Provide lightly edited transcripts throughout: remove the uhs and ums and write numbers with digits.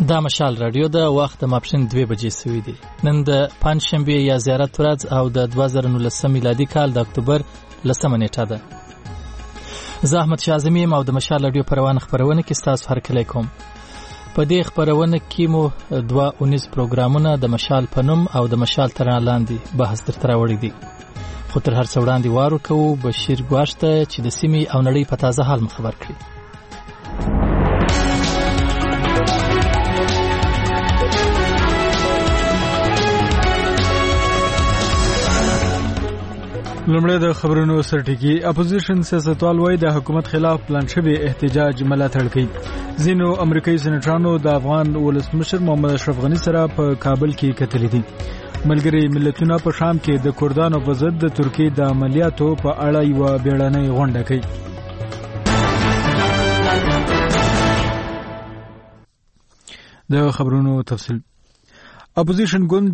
دا مشال رادیو د وخت ماپښین 2 بجې سوي دي. نن د پنځشنبه یا زیارت ورځ او د 2019 میلادي کال د اکتوبر 10 نیټه ده. زه احمد شاه اعظمي او د مشال رادیو پروانه خبرونه کې تاسو هرکلی کوم. په دې خبرونه کې مو 2 پروګرامونه د مشال پنوم او د مشال ترانه لاندې بحث درته راوړي دي. خو تر هر څه وړاندې وارو کوو بشیر ګواښته چې د سیمې او نړۍ په تازه حال خبر کړي. لومړی د خبرونو سرټکی. اپوزیشن سیاستوال وایي د حکومت خلاف پلان شوی احتجاج ملاتړ کوي. ځینو امریکایي سېنیټرانو د افغان ولسمشر محمد اشرف غني سره په کابل کې کتلې دي. ملګری ملتونه په شام کې د کردانو په ضد د ترکیې د عملیاتو په اړه یو بیړنۍ غونډه کوي. د خبرونو تفصیل. اپوزیشن ګوند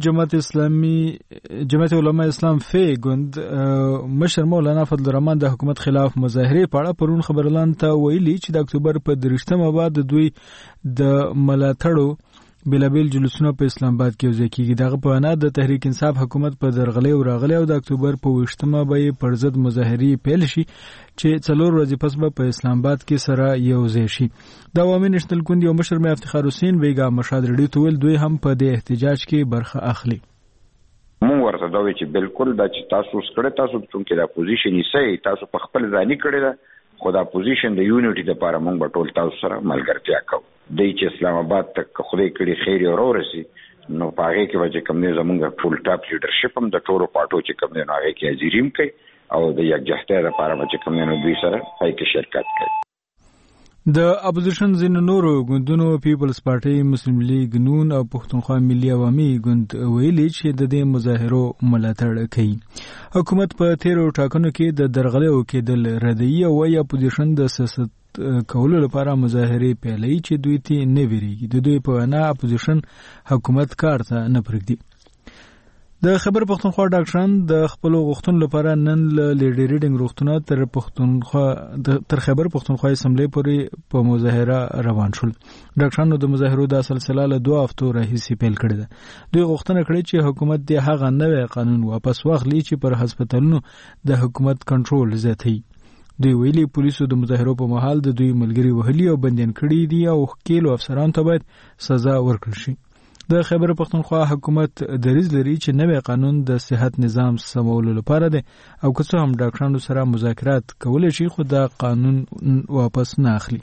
جماعت علماء اسلام فی ګوند مشر مولانا فضل الرحمن د حکومت خلاف مظاهره په اړه پرون خبرلان ته ویلي چې د اکتوبر په 30مه بعد دوی د ملاتړو بلابل جلوسونه په اسلام آباد کې وځي کېږي. دغه په اړه د تحریک انصاف حکومت په درغلي او راغلي او د اکتوبر په 20مه به پر ضد مظاهره پیل شي چې 4 ورځې پس به په اسلام آباد کې سره یو ځای شي. د عوامي نېشنل ګوند یو مشر مې افتخار حسین ویګا مشاد رډي تول دوی هم په دې احتجاج کې برخه اخلي. مونږ ورته دا وی چې بالکل دا چې تاسو سکړه تاسو چې د اپوزیشن یې سي تاسو په خپل ځاني کړی دا خو د اپوزیشن د یونټي لپاره مونږ به ټول تاسو سره ملګرتیا کوو. د چې اسلام آباد ته خدای کړي خیر او ورسي نو پاره کې وجه کم نه زمونږ ټول ټاپ لیډرشپ هم د ټولو پارټو چې کم نه هغه کې ازیریم کوي او د یکجهته لپاره وجه کم نه دوی سره پای کې شرکت کوي. د اپوزیشن ځینو نورو ګوندونو پیپلز پارټي، مسلم لیگ نون او پښتونخوا ملي عوامي ګوند ویلي چې د دې مظاهرو ملاتړ کوي. حکومت په تیرو ټاکنو کې د درغلۍ کېدل ردی او اپوزیشن د سیاست کولو لپاره مظاهره پیلي چې دوی ته نه ویریږي. د دوی په انا اپوزیشن حکومت کار ته نه پرېږدي. د خبر پښتونخوا ډاکټران د خپل غوښتنو لپاره نن لیډي ریډینګ روغتونه تر خبر پښتونخوا اسمبلی پورې په مظاهره روان شول. ډاکټرانو د مظاهرو د سلسله له 2 هفتو راهیسې پیل کړې ده. دوی غوښتنه کړې چې حکومت د هغه نوې قانون واپس واخلي چې پر هسپتالونو د حکومت کنټرول زیاتوي. دوی ویلي پولیسو د مظاهرو په مهال د دوی ملګری وهلي او بندیان کړي دي او ښکیلو افسرانو ته باید سزا ورکړل شي. د خیبر پښتونخوا حکومت دریځ لري چې نوې قانون د صحت نظام سمولو لپاره دی او که څه هم ډاکټرانو سره مذاکرات کولی شي خو دا قانون واپس نه اخلي.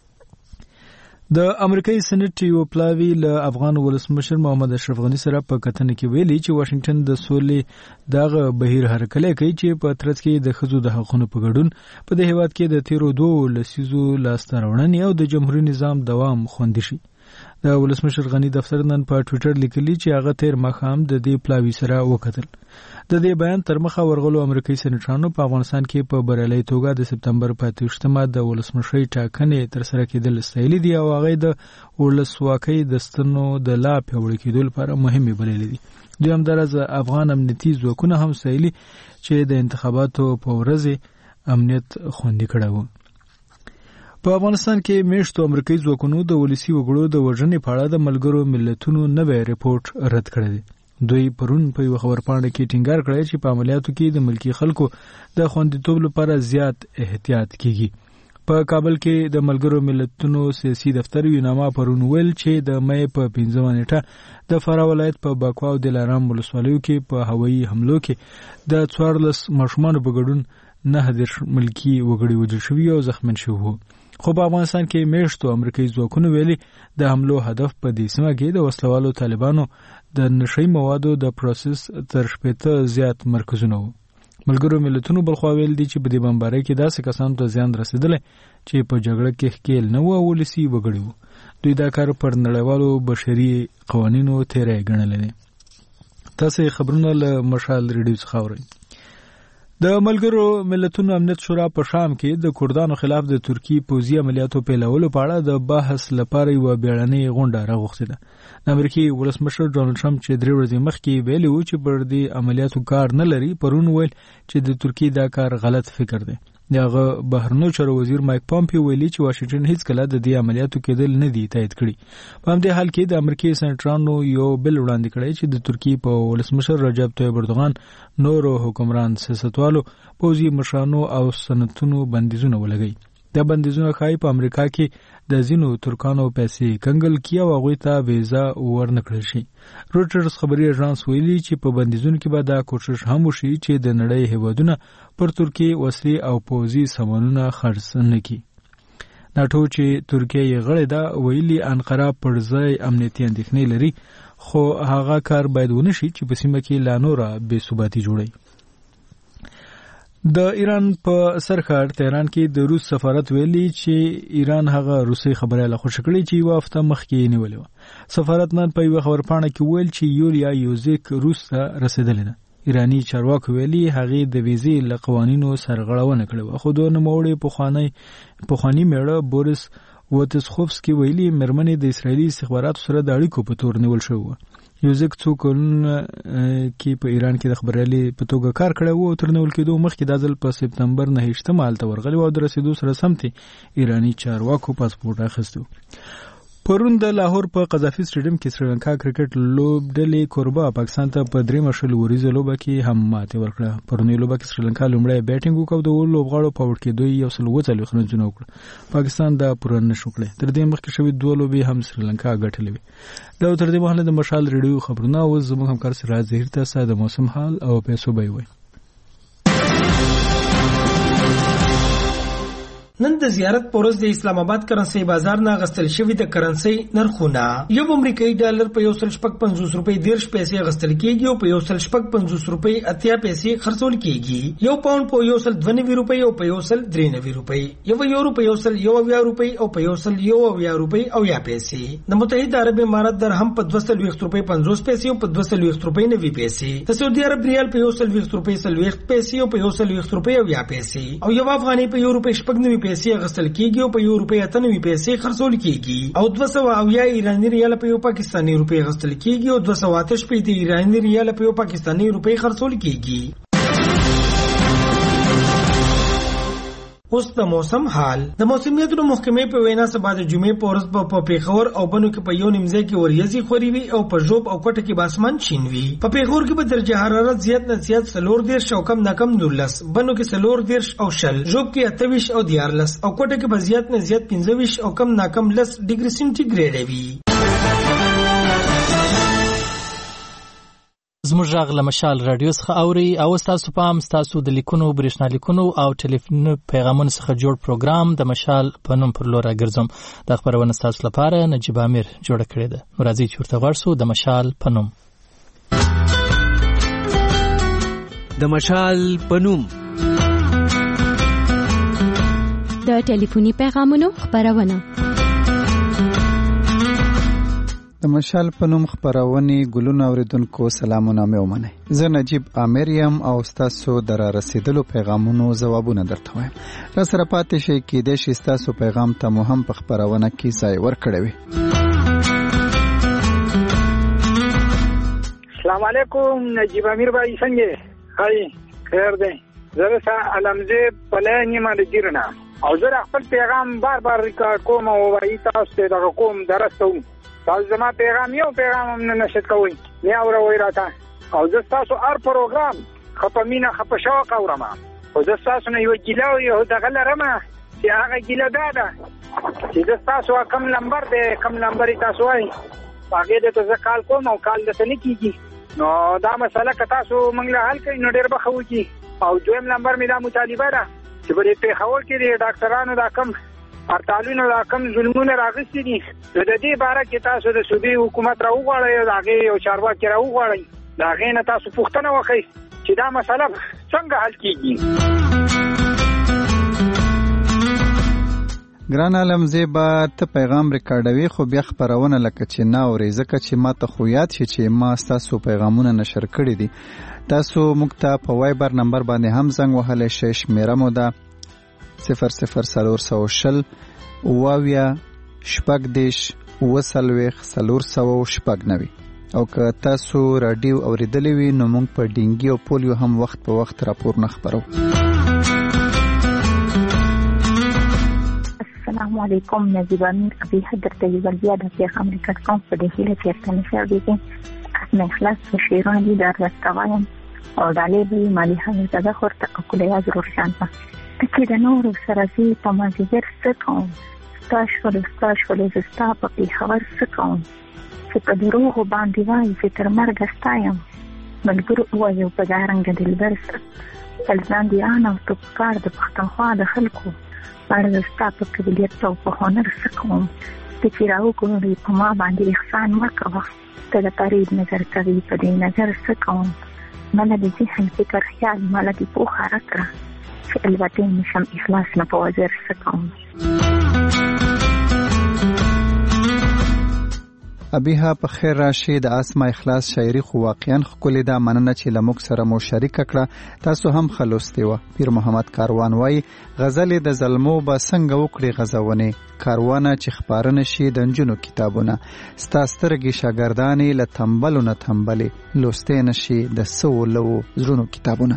د امریکایي سېنات یو پلاوی له افغان ولسمشر محمد اشرف غني سره په کتنه کې ویلي چې واشنگټن د سولې دغه بهیر هرکلی کوي چې په ترڅ کې د ښځو د حقونو په ګډون په دې هیواد کې د تیرو 2 لسیزو لاسته راوړنې او د جمهوریت نظام دوام خوندي شي. د ولسمشر غني دفتر نن په ټوئیټر لیکلي چې هغه تیر ماښام د دې پلاوی سره وکتل. د دې بیان تر مخه ورغلو امریکایي سېنیټرانو په افغانستان کې په بریالۍ توګه د سپتمبر په 28مه د ولسمشرۍ ټاکنې تر سره کېدل ستایلي دي او هغه د ولسواکۍ د ستنو د لا پیاوړي کېدو لپاره مهمې بللې دي. دوی همداراز افغان امنیتي ځواکونه هم ستایلي چې د انتخاباتو په ورځ امنیت خوندي کړی و. په افغانستان کې میشتو امریکایي ځواکونو د ولسي وګړو د وژنې په اړه د ملګرو ملتونو نوی ریپورت رد کړی دی. دوی پرون په یو خبرپاڼه کې ټینګار کړی چې په عملیاتو کې د ملکی خلکو د خوندیتوب لپاره زیات احتیاط کیږي. په کابل کې د ملګرو ملتونو سیاسي دفتر یو نامه پرون ویل چې د مې په 15مه نیټه د فراه ولایت په باکوا او دلارام ولسوالیو کې په هوایي حملو کې د 14 ماشومانو په ګډون 9 ملکی وګړي وژل شوي او زخمین شوي وو. خو په افغانستان کې میشتو امریکایي ځواکونو ویلي د حملو هدف په دې سیمه کې د وسلوالو طالبانو د نشئی موادو د پروسس تر 80 زیات مرکزونه وو. ملګرو ملتونو بلخوا ویل دي چې په دې بمبارۍ کې داسې کسانو ته زیان رسیدلی چې په جګړه کې ښکیل نه وو او ولسي وګړي وو. دوی دا کار پر نړیوالو بشري قوانینو تیری ګڼلی دی. تاسې خبرونه له مشال ریډیو څخه اورئ. د ملګرو ملتونو امنیت شورا په شام کې د کردانو خلاف د ترکی پوځي عملیاتو پیلولو په اړه د بحث لپاره یو بیړنۍ غونډه راغوښتې ده. د امریکای ولسمشر ډونالد ټرمپ چې 3 ورځې مخکې ویلي و چې پر دې عملیاتو کار نه لري، پرون ویل چې د ترکی دا کار غلط فکر دی. دغه بهرنیو چارو وزیر مایک پامپیو ویلي چې واشنگټن هیڅ کله د دې عملیاتو کېدل نه دي تایید کړي. په همدې حال کې د امریکای سنټرانو یو بل وړاندې کړی چې د ترکیې په ولسمشر رجب طیب اردوغان نورو حکمران سیاستوالو پوځي مشرانو او سنتونو بندیزونه ولګوي. دا بندیزونه ښایي په امریکا کې د ځینو ترکانو پیسې کنګل کړي او هغوی ته ویزا ورنکړل شي. روټرز خبري اژانس ویلي چې په بندیزونو کې به دا کوشش هم وشي چې د نړۍ هیوادونه پر ترکیې وسلې او پوځي سامانونه خرڅ نه کړي. ناټو چې ترکیه یې غړې ده ویلي انقره پر ځای امنیتي اندېښنې لري، خو هغه کار باید ونه شي چې په سیمه کې لا نوره بې ثباتي جوړوي. د ایران په سرخار تهران کې د روس سفارت ویلي چې ایران هغه روسي خبره له خوشی کړي چې یو هفته مخکې نیولې و. سفارت نن په یو خبرپاڼه کې ویل چې یولیا یوزیک روس ته رسیدلې ده. ایرانی چارواکو ویلي هغې د ویزې له قوانینو سرغړونه کړې وه، خو د نوموړي پخواني میړه بوریس وتسخوفسکي ویلي مېرمنې د اسرائیلي استخباراتو سره د اړیکو په تور نیول شوې وه. یوزیک څو کلونه کې په ایران کې د خبریالۍ په توګه کار کړی و او تر نیول کېدو مخکې دا ځل په سپتمبر 9 هلته ورغلی و او د رسېدو سره سمتې ایراني چارواکو پاسپورټ اخیستی و. پرون د لاهور په قذافي سټیډیم کې سریلانکا کرکټ لوبډلې کوربه پاکستان ته په 3 وریزه لوبه کې هم ماتې ورکړه. پرونی لوبه کې سریلانکا لومړی بیټینګ وکړ او د لوبغاړو په وړ کېدو یې 140 رنونه وکړه. پاکستان دا پوره نشو کړی. تر دې مخکې شوې 2 لوبې هم سریلانکا ګټلې وې. دا تر دې مهاله د مشال ریډیو خبرونه او زموږ همکار سراج ظهیر ته د موسم حال او پیسو بیوي. نن د زیارت پورز د اسلام آباد کرنسي بازار نه غستل شوی د کرنسي نرخونه یو امریکایي ډالر په 150 روپۍ 10 پیسې غستل کیږي او په 150 روپۍ 80 پیسې خرڅول کیږي. یو پاوند په 192 روپۍ او په 193 روپۍ، یو یورو په 120 روپۍ او په 120 روپۍ او یا پیسې. د متحده عرب امارات درهم په 220 روپۍ 50 پیسې او په 220 روپۍ 90 پیسې. د سعودي عرب ریال په 120 روپۍ 40 پیسې او په 120 روپۍ او یا پیسې. او یو افغاني په 1 روپۍ 90 پیسې غستل کیږي او په 1 روپۍ 98 پیسې خرڅول کیږي. او 200 ایرانی ریال په 1 پاکستاني روپۍ غستل کیږي او 208 په ایرانی ریال په 1 پاکستاني روپۍ خرڅول کیږي. اوس د موسم حال. د موسمیاتو محکمې په وینا سبا د جمعې په ورځ په پیښور او بنو کې په یو نیمځای کې وریځي خوري وي او په ژوب او کوټه کې باسمان شین وي. په پیښور کې به درجه حرارت زیات نه زیات 14 او کم نه کم 19، بنو کې 14 او 10، ژوب کې 28 او 14 او کوټه کې به زیات نه زیات 15 او کم نه کم 10 ډیګري سنټیګریډ وي. زموږ غږ له مشال رادیو څخه اوري او ستاسو پام ستاسو د لیکونو برېښنا لیکونو او ټلیفون پیغامونو څخه جوړ پروګرام د مشال په نوم پر لور راګرځم. دا خبرونه ستاسو لپاره نجیب امیر جوړه کړې ده. راځئ چې ورته غواړ شو د مشال په نوم. د مشال په نوم د ټلیفوني پیغامونو خبرونه. د مشال په نوم خبرونه ګلونه اوریدونکو سلامونه مې ومنئ. زه نجیب امیر یم او ستاسو د را رسیدلو پیغامونو ځوابونه درته وایم. را سره پاتې شئ، کېدای شي ستاسو پیغام ته مو هم په خبرونه کې ځای ورکړی وي. السلام علیکم نجیب امیر بھائی څنګه هاي خیر دی. زه سره علمزه پلان یم د ګیرنا او زه خپل پیغام بار بار ریکارډ کوم او وایي تاسو ته دا کوم درسته تاسو زما پیغام یو پیغام هم نه نشئ کوئ نه اورئ راته او زه تاسو هر پروګرام خپمینه خپشوق اورم او زه تاسو نه یو ګیله یو دغه لرم چې هغه ګیله ده چې زه تاسو کم نمبر دی کم نمبر تاسو وایي هغې ته زه کال کوم او کال درته نه کېږي. نو دا مسله که تاسو موږ له حل کړئ نو ډېر به ښه وکړي. او دویم نمبر مې دا مطالبه ده چې په دې پېښور کې د ډاکټرانو دا کم هړتالونه دا کم ظلمونه راغستې دي نو د دې باره کې تاسو د صوبې حکومت راوغواړئ او د هغې یو چارواکي راوغواړئ د هغې نه تاسو پوښتنه وکړئ چې دا مسله څنګه حل کېږي. ګران عالم زیبا ته پیغام ریکارډوي خو بیا خبرونه لکه چې نه اورئ ځکه چې ما ته خو یاد شي چې ما ستاسو پیغامونه نشر کړي دي. تاسو موږ ته په وایبر نمبر باندې هم زنګ وهلی شئ. شمیره مو ده 0040 اوویا شپږ دېرش اووه څلوېښت 490. او که تاسو راډیو اورېدلی وي نو موږ په ډینګي او پولیو هم وخت په وخت راپورونه خپرو. السلام علیکم نجیب امیر ابي حضرت یو زیاده پیغام ریکارډ کوم په دې هیله چې تاسو دې اسمه اخلاص شیران دي در رستاویم او دالې به مالی حمزه ده خورته کولای ضرور شان په کې د نور سرازي په مازیګر سکون ستاش ول زستا په خبر سکون چې په دروغ باندې وایي چې تر مرګ ستایم ملګرو وایو په ځانګړي دلبر الزام دي انا او کار د پښتونخوا د خلکو باندې ستا په قبلیت او په هنر سکون چې راو کوي په ما باندې احسان وکړه ته د پرید نظر کوي په دې نظر سکون مله د ذهن فکر خیال مله د پوخه راکړه چې البته نشم اخلاص نه په وزر سکون ابيها په خیر راشي د اسما اخلاص شاعري خو واقعا خولي دا مننه چې لموږ سره مو شریک کړه تاسو هم خلوستي و پیر محمد کاروان وای غزل د زلمو با څنګه وکړي غزونه کاروانه چې خبرنه شي د انجونو کتابونه ستاسترګي شاګرداني له تنبلو نه تنبلي لوستې نشي د سولو زرونو کتابونه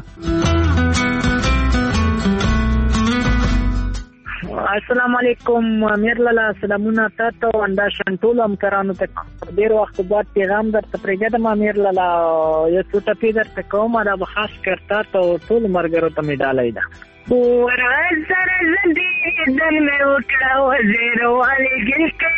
السلام علیکم امیر لالا سلامونه تاسو اندا شنټول هم کرانو ته ډیر وخت بعد پیغام درته پرېږدم امیر لالا یو څه ټپی درته کوم دا به خاص کرتا ته ټول مرګرو ته می ډالای دا ورځ سره زندې دن مې وکړه وزیر والي ګلکې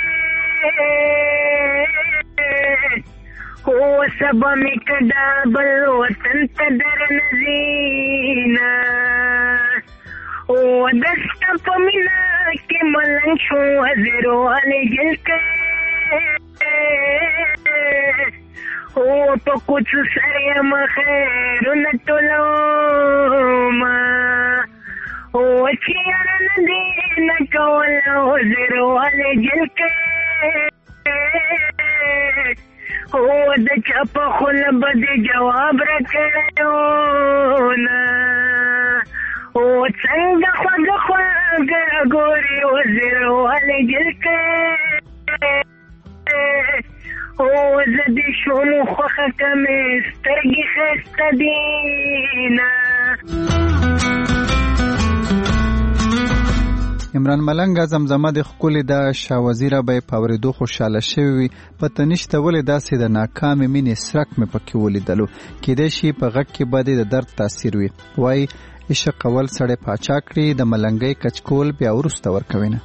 هو سبا می کډا بل وطن ته در نزینا او دست په مینا کې ملنګ شو وزیر والي ګلکې او په کوڅ سره مخیر نټولو ما او چې رن دې نه کول وزیر والي ګلکې او د چپ خل بد جواب راکړو نه او څنګه خوږ ګوري وزیر والي ګلکې او زدي شوم خوخه کمه سترګې خسته دينا عمران ملنګ زمزمه د خپل د شاوزیره به پاوریدو خوشاله شوی په تنشته ولې داسې د ناکام مینې سرک مې پکې ولیدلو کېدې شي په غږ کې باندې د درد تاثیر وي وای عشق اول سړی پاچا کړی د ملنګي کچکول بیا ورسته ورکوینه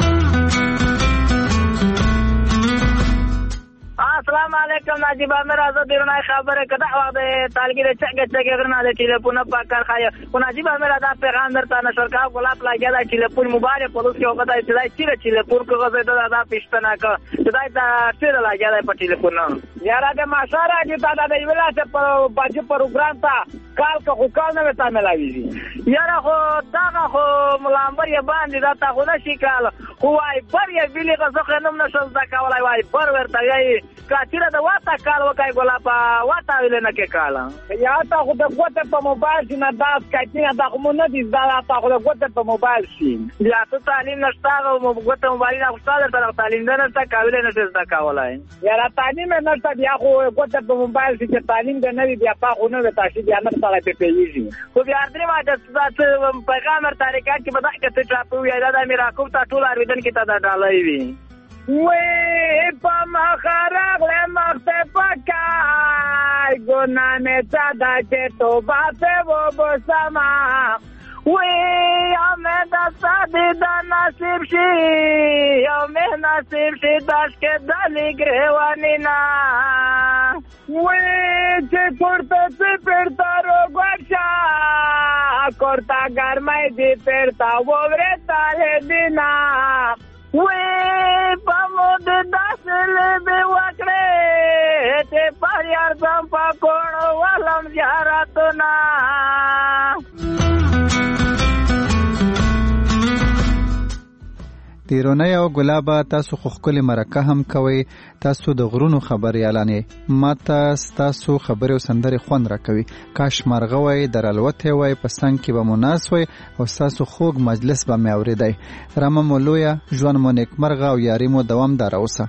السلام علیکم نجیب امیر آزاد بیرون خبره کده وقت طالگیر چگه غرنا ده تلفن پاکر خایا و نجیب امیر آزاد پیغام در تا نشر کا گلاب لاگه ده تلفن موبایل پولس که وقت ابتدای چیره تلفن که غزه ده ده پیشتنا که ابتدای تا چیره لاگه ده په تلفن یارا ده ماشاره چې تا ده ویلا چې باجی پروګرام تا کال که خو کال نه وتا ملاویږي یارا خو دا خو ملامبر یې باندې دا تا خو نشي کال خو وای بر یې ویلی غزه خنم نشل دا کولای وای بر ورته یې کاتیره د واتا کال وکای ګلابا واتا ویل نه کې کالا یا تا خو د ګوته په موبایل کې نه دا کاتیره دا خو نه دي دا تا خو د ګوته په موبایل شي یا ته تعلیم نشته او ګوته موبایل نه خوشاله تر تعلیم نه نشته کاویل نه څه کولای یا را تعلیم نه نشته بیا خو ګوته په موبایل کې تعلیم د نه بیا په خو نه وتا شي بیا نه سره په پیږي خو بیا درې ما د پیغام طریقې کې بدا کې ته ټاپو یا دا میرا کوم تا ټول اړیدن کې تا دا ډالای وي وی پا مخرق لمخت پکای گناه نیتا دا چه تو باته و بسما وی همه دستا دیده نصیب شی همه نصیب شی داشت که دلی گریوانی نا وی چه کرتا چی پرتا رو گوشا کرتا گرمای دی پرتا ووره تاله دینا وی پمود داسل بی وکڑے تے پریار زمپا کوڑو والم زیارتنا تیرونه او ګلابا تاسو خو خپل مرکه هم کوي تاسو د غرونو خبري اعلانې ماته تاسو خبري وسندري خوند را کوي کاش مرغوي درالوته وای په څنګه کې به مناسوي او تاسو خوږ مجلس به مې اوریدای رحم مولویا ژوند مو نیک مرغه او یاري مو دوامدار اوسه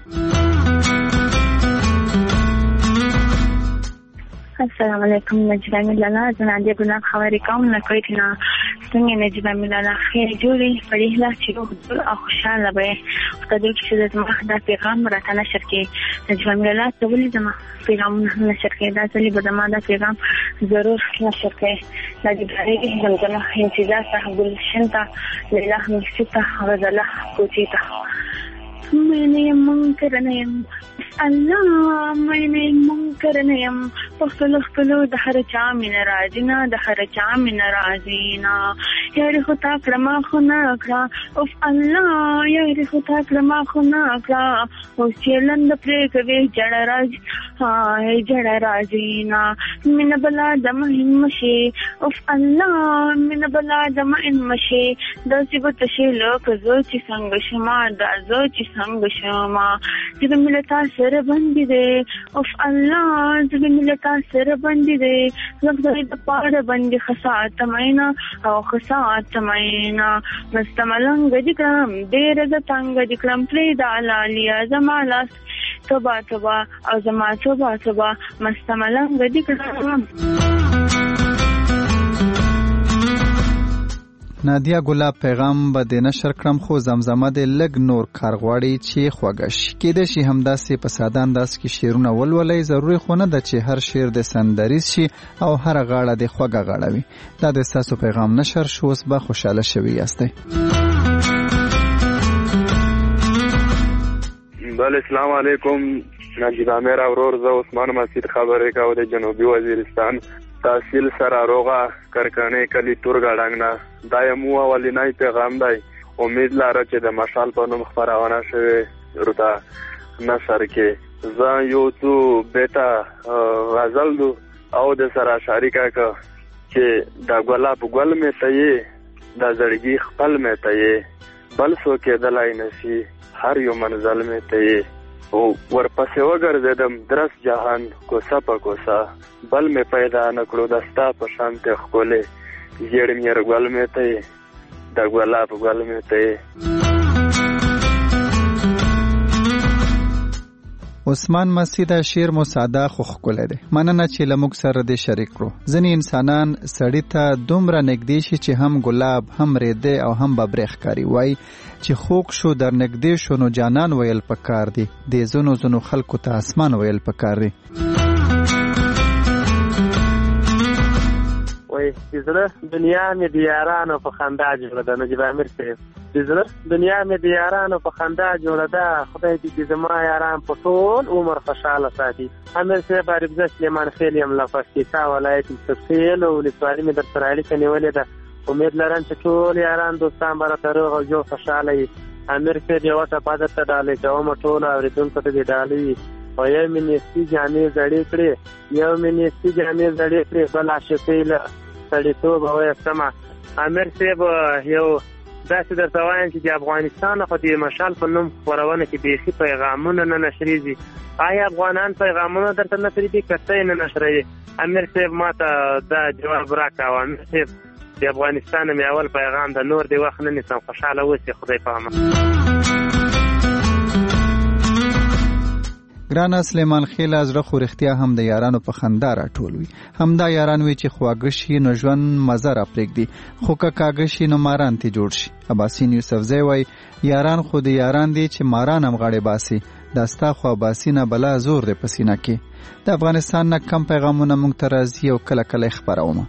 السلام علیکم مجرم لالا زنانده گناه خبری کام نکویتنا څنګه نجیب امیر الله خیر جوړي پرې لا چې او خوشاله به خدای دې چې زما دا پیغام راته نشر کړي نجیب امیر الله ته ولې زما پیغام نشر کړي دا ځلې به زما دا پیغام ضرور نشر کړي نجیب زمزمه انتظار ته ګلشن ته لیلا مکسیته غزله کوچیته मैंने منکر نه يم الله मैंने منکر نه يم خپل د هر چا مين راځینا د هر چا مين راځینا یاره خو تا کړما خو نه کړه او الله یاره خو تا کړما خو نه کړه او چلند پرې کوي جړ راځ هاي جړ راځینا مين بلا دم همشي او الله مين بلا دم همشي د سیبت شي لوک زو چې څنګه شما د زو چې څنګه شما چې ملتا سره باندې دې او الله چې ملتا سره باندې دې زغ د پاره باندې خصات مینا او خصات مینا مستملنګ دکرم ډېر د تنګ دکرم پرې د علالیا زمالاس توبه توبه او زما توبه توبه مستملنګ دکرم. نادیا ګلاب پیغام به د نشر کړم خو زمزمه د لګ نور کارغواړي چې خوږش کېده شي همداسې په ساده انداز کې شعرونه ولولئ ضروري خو نه ده چې هر شعر د سندریز شي او هر غاړه د خوږه غاړه وي. دا د ستاسو پیغام نشر شو اوس به خوشحاله شوي یاستئ. بله السلام علیکم نجیب امیر اورور زه عثمان مسجد خبرې کوم د جنوبي وزیرستان تحصیل سره روغه کرکنه کلی تورګاډنګ نه دا یمو اولینای پیغام دی امید لاره چې د مشال په نوم خبرونه شوه ورته نشر کې زه یو څو بیٹا غزل دو او د سره شریکا کا چې دا ګلاب ګل مې ته دا زړګي خپل مې ته بل سو کې دلای نشي هر یو منزل مې ته او ورپسې وګرځیدم درس جهان کوسه په کوسه بل مې پیدا نکړو دستا په شان ته خولې زیړ مې رګل مې ته د ګلاب ګل مې ته. عثمان مسیدا شعر مو ساده خو ښکلی دی. مننه چې له موږ سره دې شریک کړو. ځینې انسانان سړي ته دومره نږدې شي چې هم ګلاب هم ریده او هم ببرې ښکاري. وایي چې خوږ شو در نږدې شو نو جانان ویل پکار دی د ځینو خلکو ته اسمان ویل پکار دی. وای زړه دنیا مې د یارانو په خندا جوړه ده نجیب امیر صاحب زړه دنیا مې د یارانو په خندا جوړه ده خدای دې زما یاران په ټول عمر خوشاله ساتي. امیر صاحب عارف سلیمان خیل یم لفظ ولایت تفصیل او ولسوالي مې در سره اړیکه نیولې ده. امید لرم چې ټول یاران دوستان به راته روغ او جوړ خوشاله وي. امیر صاحب یوه ټپه درته ډالۍ کوم ټولو اورېدونکو ته دې ډالۍ وي او یو مې نیستي جامې زړې کړې بل عاشقۍ له سړیتوب وایستمه. امیر صاحب یو داسې درته وایم چې د افغانستان خو د مشال په نوم خپرونه کې بیخي پیغامونه نه نشریږي. آیا افغانان پیغامونه درته نشریږي که ته یې نه نشروي؟ امیر صاحب ما ته دا جواب راکړه. امیر صاحب د افغانستان مې اول پیغام د نور دی وخت نه نیسم خوشحاله اوسې خدای پامه. ګرانه سلیمان خیل زړه خو رښتیا هم د یارانو په خندا راټول وي. همدا یاران وي چې خواږه شي نو ژوند مزه را پرېږدي خو که کاږه شي نو ماران تې جوړ شي. عباسین یوسفزی وایي یاران خو د یاران دي چې ماران هم غاړې باسي دا ستا خو عباسي نه بلا زور دی په سینه کې. د افغانستان نه کم پیغامونه موږ ته راځي او کله کله یې خپرومه.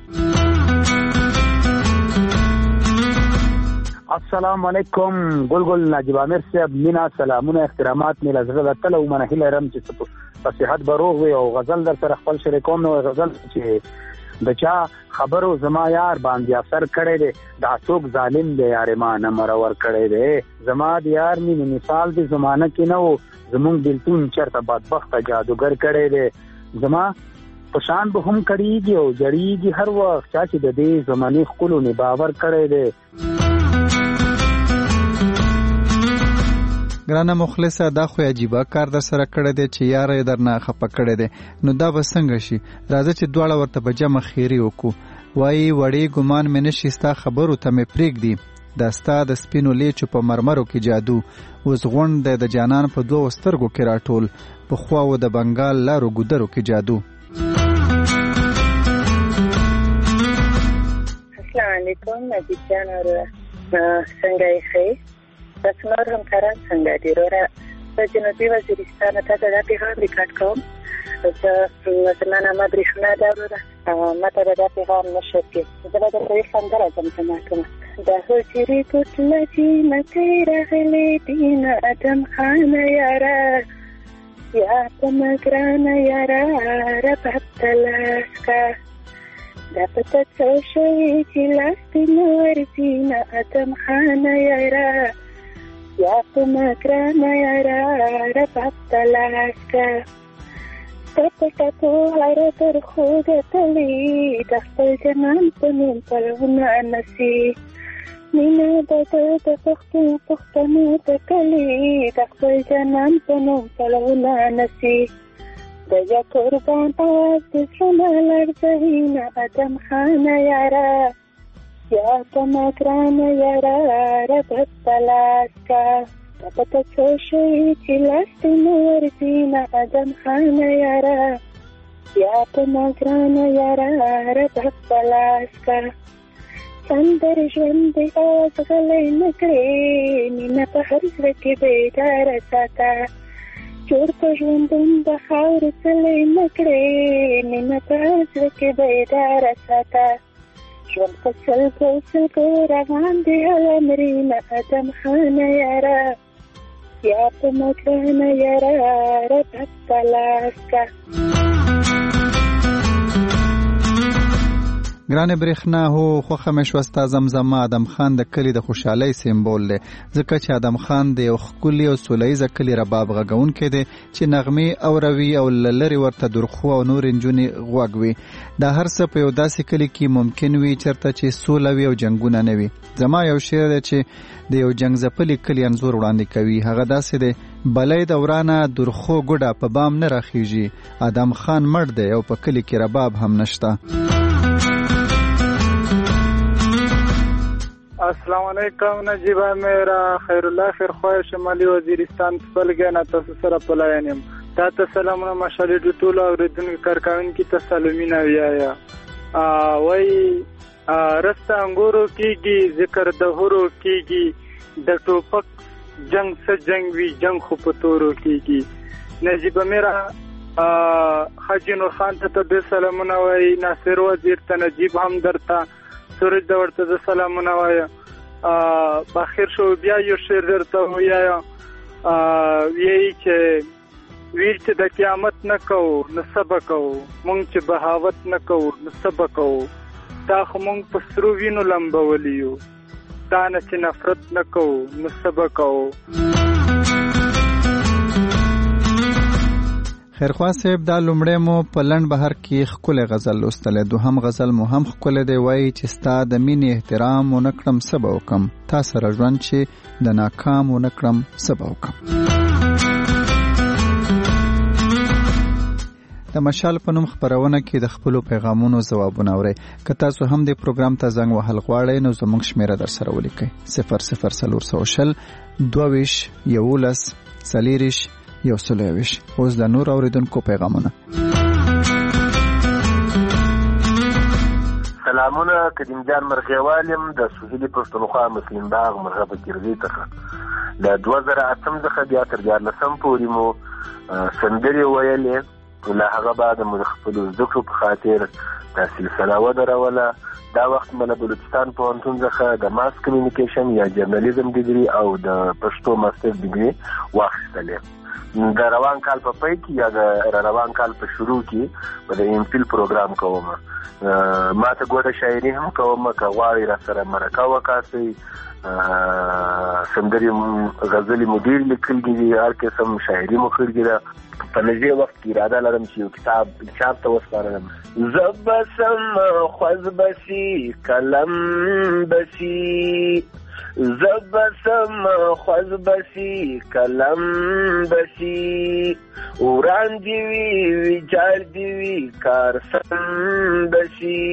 السلام علیکم ګل نجیب امیر صاحب مینا سلامونه احترامات مې لزړه تل او منه هیله رم چې په صحت بروغ وي او غزل در سره خپل شریکوم نو غزل چې بچا خبرو زما یار باندې اثر کړی دی دا څوک ظالم دی یار ما نه مرور کړی دی زما د یار مې مثال دی زمانه کې نه و زمونږ دلتون چرته بدبخته جادوګر کړی دی زما پشان به هم کړیږي او جړیږي هر وخت چې د دې زمانه خپلو نه باور کړی دی. ګرانه مخلصه دا خو عجیبه کار در سره کړی دی چې یار یې درنه خپه کړی دی نو دا به څنګه شي؟ راځه چې دواړه ورته په جمع خیري وکړو. وایي وړې ګمان مې نشي ستا خبرو ته مې پرېږدي دا ستا د سپینو لیچو په مرمرو کې جادو اوس غونډ دی د جانان په دوو سترګو کې راټول په خواو د بنګال لارو ګودرو کې جادو. السلام علیکم نجیب جان وروره څنګه یې ښې تاسو نور همکاران څنګه دي وروره زه جنوبي وزیرستان ته د پیغام ریکارډ کوم زما نامه برېښنا ده وروره ما ته به دا پیغام نشو کې زه به درته یې سندره زمزمه کوم د حجرې کوټله چې مکۍ راغلې دي نه ادم خانه یاره یا په مګرانه یاره رباب ته لاس که دا پته څه شوي چې لاس دې نه ورځي نه ادم خانه یاره یا په مګرانه یاره رباب ته لاس که ستا په ټکو هره ترخو ګټلې د خپل جنان په نوم پلونه نسي مینه به ده د پښتنو ټکلې د خپل جنان په نوم پلونه نسي د یا قربان آواز د زړه لړزوي نه ادم خانه یاره یا په مګرانه یاره رباب ته لاس که دا پته څه شوي چې لاس دې نه ورځي نه ادم خانه یاره یا په مګرانه یاره رباب ته لاس که سندر ژوند دې آواز غلی نه کړې مینه په هر زړه کې بیداره ساته جوړ په ژوندون د خاورې څلی نه کړې مینه په هر زړه کې بیداره ساته ژوند په سلګو روان دی هله مري نه ادم خانه یاره یا په مګرانه یاره رباب ته لاس که ګرانې برېښنا هو خوښه مې شوه ستا زمزمه ادم خان د کلي د خوشحالۍ سمبول دی ځکه چې ادم خان د یو ښکلي او سوله کلي رباب غږونکی دی چې نغمې اوروي او له لرې ورته درخو او نور نجونې غوږ وي دا هر څه په یو داسې کلي کې ممکن وي چېرته چې سوله وي او جنګونه نه وي زما یو شعر دی چې د یو جنګ ځپلي کلي انځور وړاندې کوي هغه داسې دی بلۍ د ورانه درخو ګوډه په بام نه راخیږي ادم خان مړ دی او په کلي کې رباب هم نشته السلام علیکم نجیب میرا خیر الله خیر خواه شمالي وزیرستان خپلګنه تاسو سره پلاین یم تاسو سلامونه مشالې د ټولو اوریدونکو کارکوونکو ته سلامونه ویایا وای رستا انګورو کیږي ذکر د هورو کیږي د ټوپک جنگ سره جنگ وی جنگ خو په تورو کیږي نجیب میرا حاجی نور خان ته د سلامونه وای ناصر وزیر ته نجیب هم درته سورج د ورته د سلامونه وایا بخیر شو بیا یو شعر درته وایا وی چې د قیامت نه کو نه سبا کو مونږ چې بهاوت نه کو نه سبا کو تا خو مونږ په سرو وینو لمبولیو تا نه چې نفرت نه کو نه سبا کو خیرخوا صاحب دا لومړی مو په لنډ بهر کې ښکلی غزل لوستلی دوهم غزل مو هم ښکلی دی وایي چې ستا د مینې احترام ونه کړم څه به وکړم تا سره ژوند چې د ناکام ونه کړم څه به وکړم د مشال په نوم خپرونه کې د خپلو پیغامونو ځوابونه اورئ که تاسو هم د پروګرام ته زنګ وهل غواړئ نو زموږ شمیره در سره ولیکئ 00 22 11 40 یو سلو یویش اوس د نور اوریدونکو پیغامونه سلامونه کریم جان مرغیوالم د سوهیلي پښتونخوا مسلم باغ مرغه کیږي ته د 2008 څخه بیا تر 2019 پورې مو سندري ویلې له هغه بعد مو خپل ذکر په خاطر تحصیل سلاوه دروله دا وخت مله بلوچستان پوهنتون څخه د ماس کمیونیکیشن یا جرنالیزم ډیګري او د پښتو ماستر ډیګري واخیستلې د روان کال په پای کې یا د روان کال په شروع کې په د امفیل پروګرام کوم ما ته ګوډه شاعري هم کوم کغواړي را سره مرکه وکاسي سندري غزلي مدیر لیکل دي هر قسم شاعري مخرجي ده په لږه وخت کې اراده لرم چې یو کتاب چاپ ته وسپارم زبسم خوز بسی قلم بسی زبسم خوز بسی قلم بسی وران دیوی ویجار دیوی کارسن بسی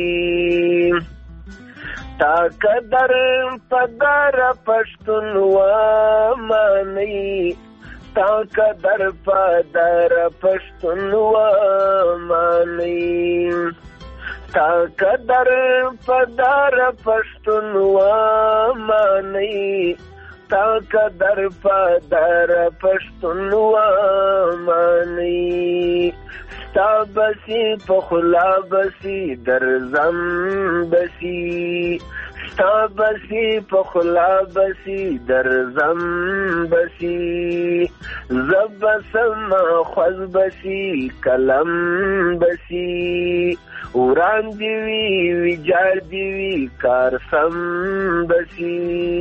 تا قدر پدر پشتون و مانی تا قدر پدر پشتون و مانی تا قدر پدر پښتون و مانی تا قدر پدر پښتون و مانی ستا بسی پخلا بسی در زم بسی ستا بسی پخلا بسی در زم بسی زب سم خوز بسی کلم بسی وران دیوی ویجار دیوی کارسم بسی.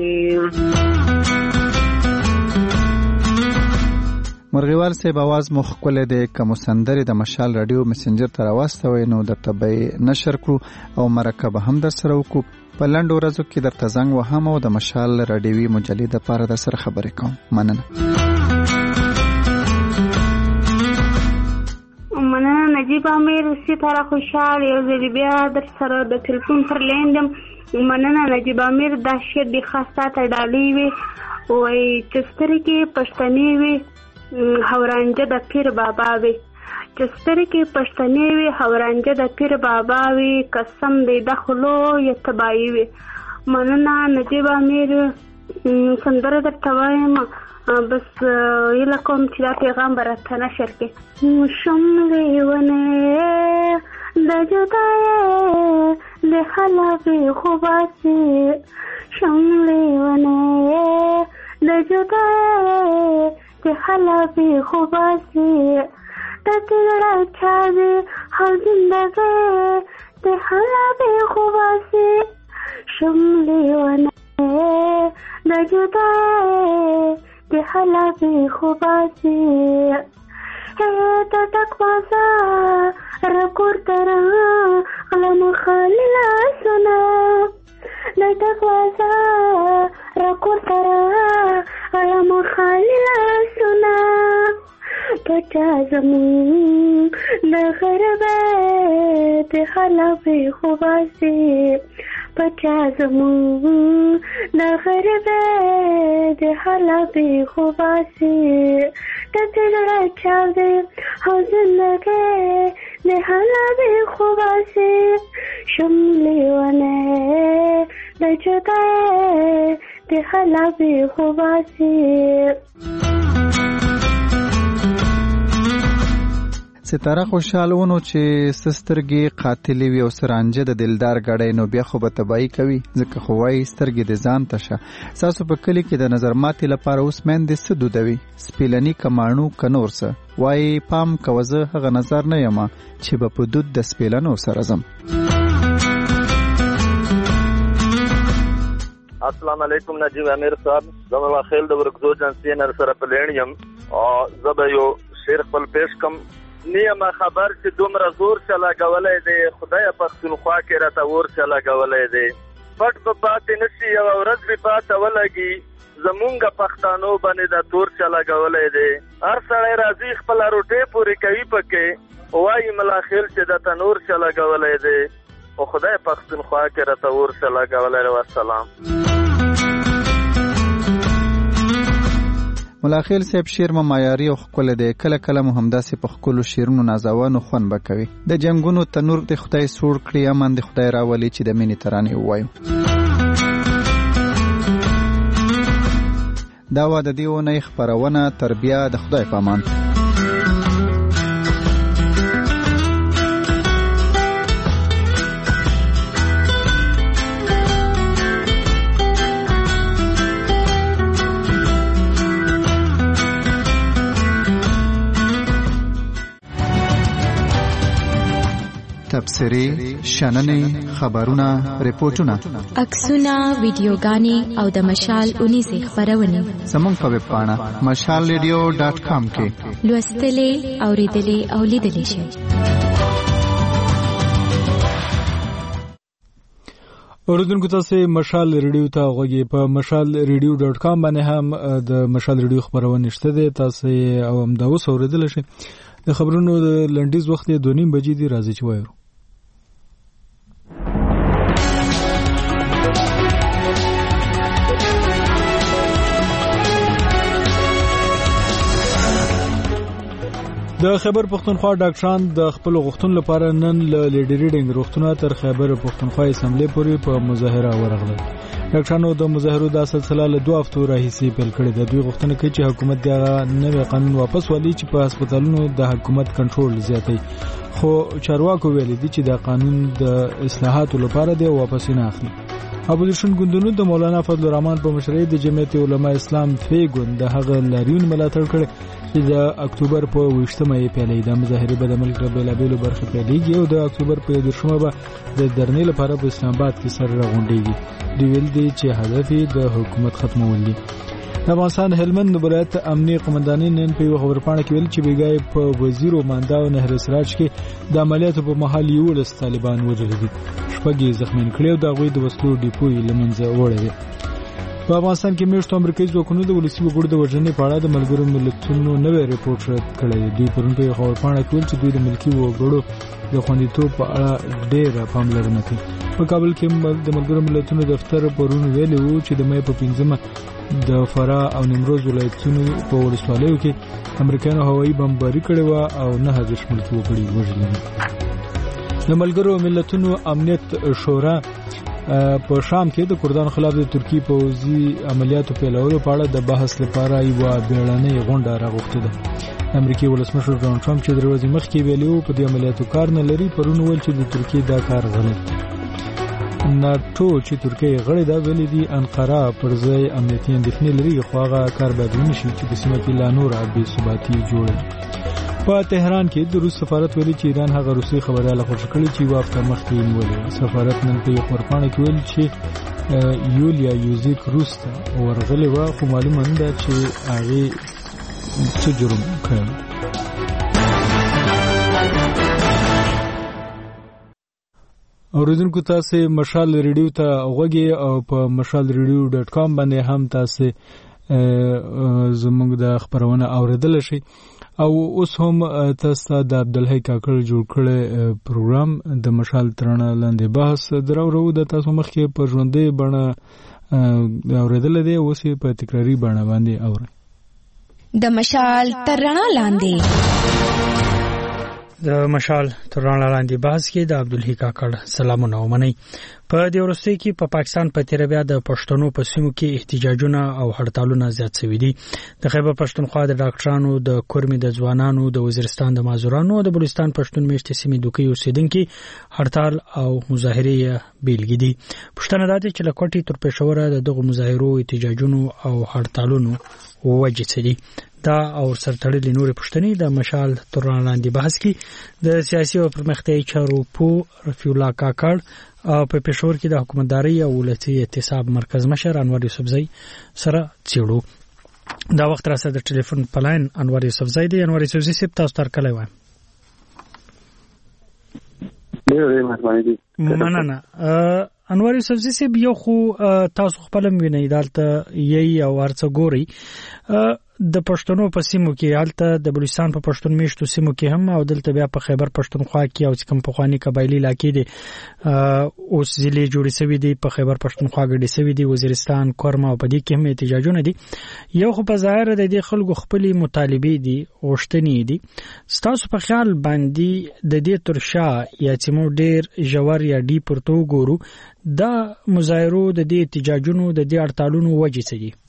مرغیوال صاحب आवाज مخ کوله د کوم سندره د مشال رادیو میسنجر تر واستوي نو درته به نشر کړو او مرکه به هم در سره وکړو په لنډ ورځو کې درته زنګ وهم او د مشال رادیوي مجلې لپاره در سره خبرې کوم. مننه. نجیب امیر ستاره خوشحال یو ځل بیا در سره د ټلیفون پر لیندم. مننه نجیب امیر دا شعر د خاصه ته ډالۍ وي وای چې سترګې پښتنې وي هورانجه د پیر بابا وي چې سترګې پښتنې وي هورانجه د پیر بابا وي قسم دې د خلو یتبای وي. مننه نجیب امیر سندره درته وایم بس یله کوم چې دا پیغام به راته نشر کړي. شم لیونې د جدایۍ د خلافې خوباسي شم لیونې د جدایۍ د خلافې خوباسي د تیرا چاوي هر زندګۍ د خلافې خوباسي شم لیونې د جدایۍ د خلافې خوباسي د تکوازا رکور تر غلم خلیلا سنا د تکوازا رکور تر غلم خلیلا سنا پچا زمون د غربه د خلافې خوباسي پچا زمون د غربه د خلافې خوباسي د تیرا چاوي او زندګۍ د خلافې خوباسي شم لیونې د جدایۍ د خلافې خوباسي. ستاره خوشحال ونو چې سترګې قاتلې وي او سرانجه د دلدار غړې نو بیا خو به تباہی کوي ځکه خو وايي سترګې د ځان تشه. تاسو په کلی کې د نظر ماتي لپاره اوس مېندې څه دودوي سپیلنی کمانو کنور څه وايي پام کوزه هغه نظر نه یما چې په حدود د سپیلنو سره زم. السلام علیکم نجیب امیر صاحب زما خیل د ورکزو جنسي نر سره پلینیم او زبا یو شیر خپل پیش کم نیمه خبر چې دومره زور چلا غولې دی خدای پښتونخوا کې راته ور چلا غولې دی پټ په پاتې نشي او ورځ به پاتې ولګي زمونږ پښتانو باندې د تور چلا غولې دی هر سړی راځي خپل روټي پوری کوي پکې وایي ملاخیل چې د تنور چلا غولې دی او خدای پښتونخوا کې راته ور چلا غولې و سلام. ملاخیل صاحب شعر معیاري او خپل د کله کله همداسې په خپل شعرونو نازوانو خون بکوي د جنگونو تنور د خدای سور کړی امن د خدای راولي چې د مینې ترانه وایو. دا و د دیونه خبرونه تربیه د خدای په امان. تبصری شننې خبرونه ریپورتونه عکسونه ویډیوګانې او د مشال 19 خبرونه زموږ په ویب پاڼه mashalradio.com کې لوستلې اوریدلې او لیدلې شئ. اوریدونکو تاسو مشال ریډیو ته غوږی په mashalradio.com باندې هم د مشال ریډیو خبرونه شته دي تاسو او هم دا اوس اوریدل شئ. د خبرونو د لنډیز وخت 2:30 بجې دی راځي چې وایو. د خیبر پښتونخوا ډاکټران د خپل غوښتنو لپاره نن له لیډي ریډینګ روغتونه تر خیبر پښتونخوا اسمبلی پورې په مظاهره ورغلل. ډاکټرانو د مظاهرو د سلسله له 2 هفتو راهیسې پیل کړې ده. دوی غوښتنه کوي چې حکومت د نوي قانون واپس ولي چې په هسپتالونو د حکومت کنټرول زیاتوي. خو چارواکو ویلي دي چې د قانون د اصلاحاتو لپاره دی واپس نه اخلي. اپوزیشن ګوندونو د مولانا فضل الرحمن په مشرۍ د جمعیت علماء اسلام فی ګوند د هغه لاریون ملاتړ کړ چې د اکتوبر په 28مه یې پیلې. د مظاهرې به د ملک بېلابېلو برخو پیلېږي او د اکتوبر په 13مه به د درنې لپاره په اسلام آباد کې سر راغونډېږي. دوی ویل دي چې هدف یې د حکومت ختمول دي. د افغانستان هلمند ولایت امنیه قومندانۍ نن په یو خبرپاڼه کې ویل چې بیګای په وزیر او ماندا او نهر سراج کې د عملیاتو په محل 11 طالبان وژل دي. شپږ زخمیان کړي او د غوي د وسلو ډیپو یې لمنځه وړي دي. په افغانستان کې میشتو امریکایي ځواکونو د ولسی وګړو د وژنې په اړه د ملګرو ملتونو نوې ریپورت رد کړی. دوی پرون په خبرپاڼه کې ویل چې دوی د ملکی وګړو د خوندیتوب په اړه ډېر پاملرنه کوي. په کابل کې د ملګرو ملتونو دفتر پرون ویلي وو چې د مې په 5مه د فرا او نیمروز ولایتونو په ولسوالیو کې امریکایانو هوایي بمباري کړې و او 9 ملکی وګړي وژل دي. د ملګرو ملتونو امنیت شورا په شام کې د کردانو خلاف د ترکی پوځي عملیاتو پیلولو په اړه د بحث لپاره یو بیړنۍ غونډه راغوښته ده. امریکایي ولسمشر ډونالډ ټرمپ چې 3 ورځې مخکې ویلي وو په دې عملیاتو کار نه لري، پرون ویل چې د ترکیې دا کار غلط. ناتو چې ترکیه غړې ده ویلي دي انقره پر ځای امنیتي اندېښنې لري، خو هغه کار باید ونشي چې په سیمه کې لا نور بې ثباتي جوړه. په تهران کې د روس سفارت ویلي چې ایران هغه روسي خبرياله خوشی کړي چې یو هفته مخکې نیولې. سفارت نن په خبرپاڼه کې ویل چې یولیا یوزیک روس ته ورغلې و، خو معلومه نه ده چې هغه څه جرم کړی. اوریدونکو تاسو مشال ریډیو ته غوږی او په mashalradio.com باندې هم تاسو زموږ د خبرونه اوریدل شي. او اوس هم تاسو د عبدالحی کاکړ جوړ کړی پروګرام د مشال ترانه لاندې بحث درو د تاسو مخکې په ژوندۍ بڼه اوریدل دي، اوس په تکراری بڼه باندې اورئ. د مشال ترانه لاندې د مشال ترانه لاندې بحث کې د عبدالحی کاکړ سلامونه ومنئ. په دې وروستۍ کې په پاکستان په تیر بیا د پښتنو په سیمو کې احتجاجونه او هړتالونه زیات شوي دي. د خیبر پښتونخوا د ډاکټرانو، د کورمې د ځوانانو، د وزیرستان د مازورانو او د بلوچستان پښتون میشتې سیمې دوکي اوسیدونکو هړتال او مظاهرې بیلګې دي. پښتنه دا چې لکوټي تر پېښوره د دغه مظاهرو، احتجاجونو او هړتالونو وجه څه دي. دا او سرتړلې نور پښتني د مشال ترانه لاندې بحث کې د سیاسي او پرمختیايي چارو په رفیع الله کاکړ او په پېښور کې د حکومتداري او ولسی احتساب مرکز مشر انور یوسفزئی سره چیړو. دا وخت را سره د ټلیفون په لاین انور یوسفزئی دی. انور یوسفزئی سپ تاسو تر کله وای؟ مننه. انور یوسفزئی سپ یو خو تاسو خپل وینئ دالته یی او ورڅ ګوري د پښتنو په سیمو کې، حالت د بلوچستان په پښتون میشتو سیمو کې هم او دلته بیا په خیبر پښتونخوا کې او کوم پخوانی قبایلی علاقې دي اوس ځلې جوړې شوې دي، په خیبر پښتونخوا کې شوې دي، وزیرستان، کورما او په دې کې هم احتجاجونه دي. یو خو په ظاهر د دې خلکو خپل مطالبه دي او غوښتنې دي. ستاسو په خیال باندې د دې ترشا یا چې مو ډېر ژور یا ډی پورتو ګورو دا مظاهرو د دې احتجاجونو د دې هړتالونو وجې څه دي؟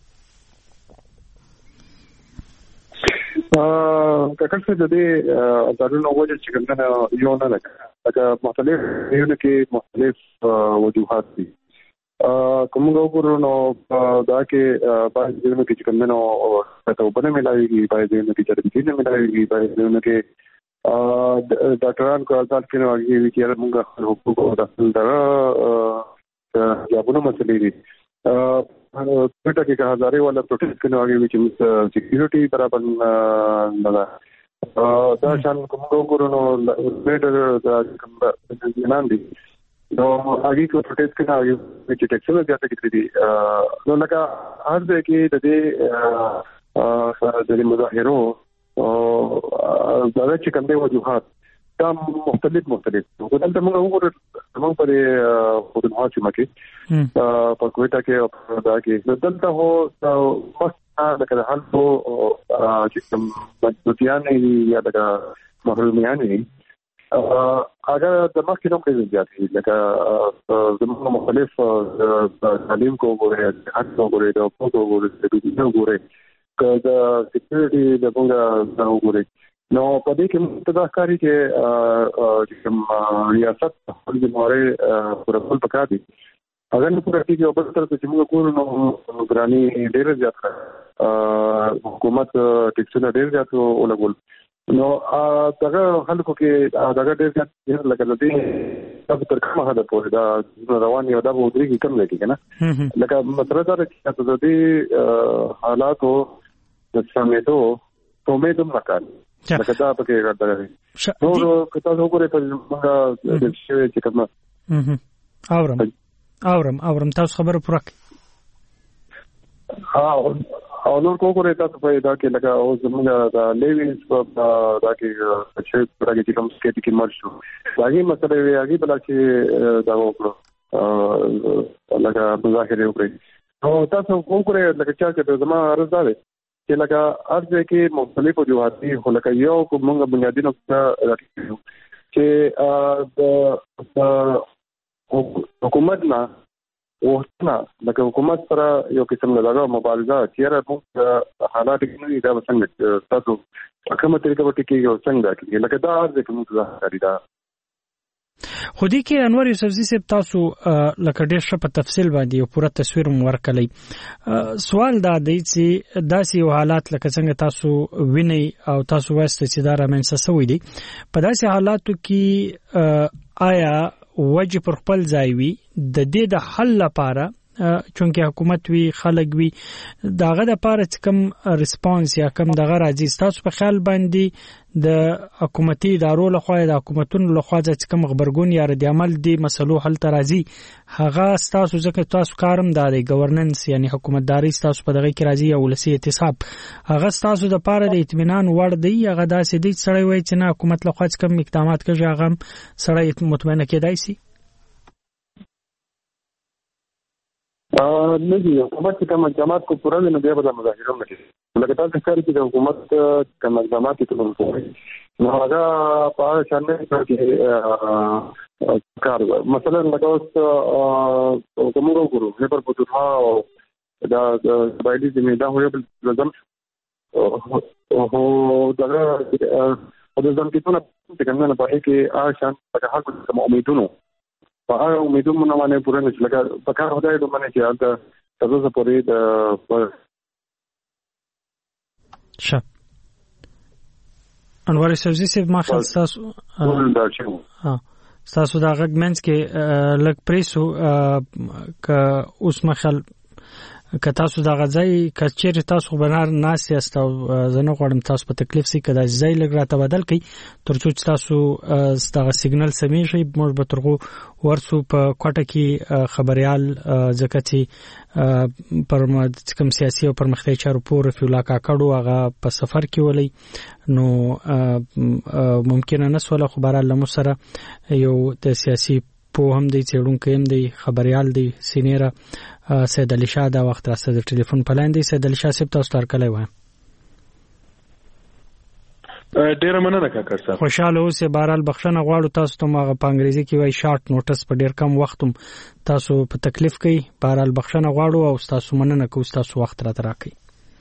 کاکړ څه د دې هړتالونو وجه چې کومه یو نه لکه مختلف یو کې مختلف وجوهات دي. کوم وګورو نو دا کې باید دې کې چې کومه نو ته وبنه ملایږي، باید دې کې چې نه ملایږي، باید دې کې ډاکټران کو هړتال کې راغلي چې موږ خپل حقوق او د دغه جوابونه مسلې دي. پټه کې هزارې ولا پروټیست کنه راغلي چې سکیورټي برابر نه ده. دا شان کوم وګورو نو بیٹر دا کوم نام دي نو هغه کو پروټیست کنه راغلي چې ټیکسونه زیاته کړې دي. نو لکه هر ځای کې د دې د مظاهرو دا چې کوم دی وجوهات دا مختلف ودلته موږ وګورو موږ په خودنها چې مکه په کوټه کې او دا کې دلته هو د خلکو چې مجبوریان یا د محرومیان دي اگر د مخکې نوم کې زیاتې لکه زموږ مختلف تعلیم کو وګورئ حق کو وګورئ د حقوق وګورئ د دې وګورئ که د سکیورټي د موږ وګورئ نو په دې کې متداخل کاری چې ریاست خپل ذمہواری پر خپل پکا دي اگر نو پوره کې یو بل تر چې موږ ګورو نو ګرانی ډیر زیات حکومت ټیکسونه ډیر زیات ولګول نو دغه خلکو کې دغه ډېر ځات لکه د دې تر کومه حد پورې دا روان یو دا وګوري کې کم لګي کنه لکه مطلب دا چې د دې حالاتو د سمېدو امید هم نکړي لکه دا پکې راځي نو کته وګورئ په موږ د شی چې کومه اورم تاسو خبره پوره او نور کوګورې تاسو په دا کې لکه او زموږ د لیویز په دا کې چې پرګی چې کوم سکیټ کې مرشو باقي مسله وی هغه بل چې دا وکړو لکه مظاهره وکړي نو تاسو کوګورې لکه چې زما عرض ده چې لکه ارزه کې مختلفو جوهاتي خو لکه یو کومه بنیادی نقطه راټیټو چې د حکومت نه وښتنه لکه حکومت سره یو قسم لږه مبارزه چیرې موږ حالات کې دا څنګه تاسو کومه طریقه وټی یو څنګه کې لکه دا ارزه کې موږ ځاګری دا خو دې کې انور یوسفزي صاحب تاسو لکه ډېر ښه په تفصیل باندې یو پوره تصویر مو ورکړی سوال دا دی چې داسې یو حالات لکه څنګه تاسو وینئ او تاسو وایسته چې دا رامنځته شوي دي په داسې حالاتو کې آیا وجه پر خپل ځای وي د دې د حل لپاره چونکه حکومت وی خلک وی داغه د لپاره کوم ریسپانس یا کوم دغه راځي تاسو په خیال باندې د حکومتي ادارو لخوا د حکومتونو لخوا چې کوم خبرګون یا رد عمل دی مسلو حل ترازی هغه تاسو ځکه تاسو کارم داري گورننس یعنی حکومتداري تاسو په دغه کې راځي او ولسی اعتصاب هغه تاسو د لپاره د اطمینان وړ دی هغه داسې دی سړی وای چې نه حکومت لخوا کوم اقدامات کوي هغه سړی مطمئن کېدای شي نه دي حکومت کوم اقدامات کو پوره نه دی به مظاهره نه کوي لکه تاسو ښکاري چې د حکومت کوم اقدامات کوي نو هغه په اړه چې کار مثلا لکه اوس کومو وګورو په پټوها او دا بایدي زمیدا هو بل لازم او دا د ځم کې څنګه څنګه په کې آشان په هغه کوم امیدونو په هغه امیدونو باندې پوره نه لکه په کار هدايه د باندې چې دا تاسو پورې د شه انور یوسفزي صاحب ما خاص تاسو تاسو دا غږ منځ کې لګ پریسو ک اوس مخل که تاسو دا غځي کچېر تاسو بنار ناس یاستو زنه غوړم تاسو په تکلیف سي کدا ځای لګ راته بدل کی ترڅو تاسو ستغه سیګنل سمې شي موږ به ترغو ورسو په کوټه کې خبريال ځکه چې پر کوم سیاسي او پرمختیايي چارو پورې فیولا کاکړو هغه په سفر کې ولې نو ممکن نه سوال خبره لمو سره یو د سیاسي په هم دی چېړونکو هم دی خبريال دی سینیره سید علي شاه دا وخت راځي د ټلیفون په لاندې سید علي شاه صاحب تاسو ترکلې و ډیر مننه کاکا صاحب خوشاله اوسه بهرال بخښنه غواړو تاسو ته ماغه په انګریزي کې وای شارټ نوټس په ډیر کم وختم تاسو په تکلیف کې بهرال بخښنه غواړو او تاسو مننه کوم تاسو وخت را تراکې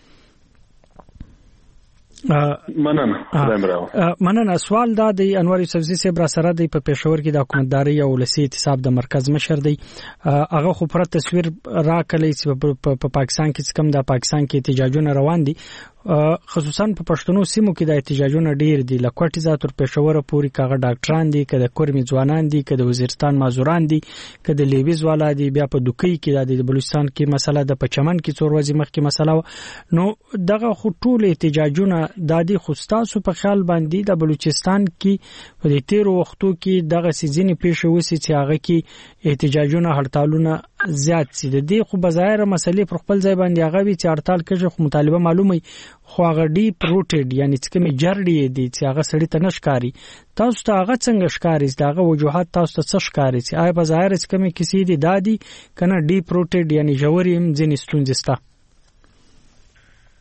مننه سوال دا دی انور یوسفزي صاحب را سره دی په پېښور کې د حکومتداري او ولسی اعتصاب د مرکز مشر دی هغه خو پر تصویر راکلی چې په پاکستان کې کوم د پاکستان کې احتجاجونه روان دي خصوصا په پښتنو سیمو کې د احتجاجونه ډیر دي لکوټی ذاتور پېښور پوری کاغه ډاکټران دي کده کورمي ځوانان دي کده وزیرستان مازوران دي کده لیویز والا دي بیا په دوکۍ کې د بلوچستان کې مسله د پچمن کې څور ورځې مخکې مسله نو دغه خو ټول احتجاجونه د دې خوستاسو په خیال باندې د بلوچستان کې په دې تیر وختو کې دغه سيزيني پیښه وسی چې هغه کې احتجاجونه هړتالونه زیات سي د دې خو بظاهر مسلې پر خپل ځای باندې هغه وی چې هړتال کوي خو مطالبه معلومه خو هغه ډیپ روټډ یعنی چې کومې جړډې دي چې هغه سړی ته نشکاري تاسو ته هغه څنګه ښکاري داغه وجوهات تاسو ته څه ښکاري چې آی بظاهر چې کومې کیسې دي دادي کنه ډیپ روټډ یعنی جوړی هم ځینې ستونزې ستا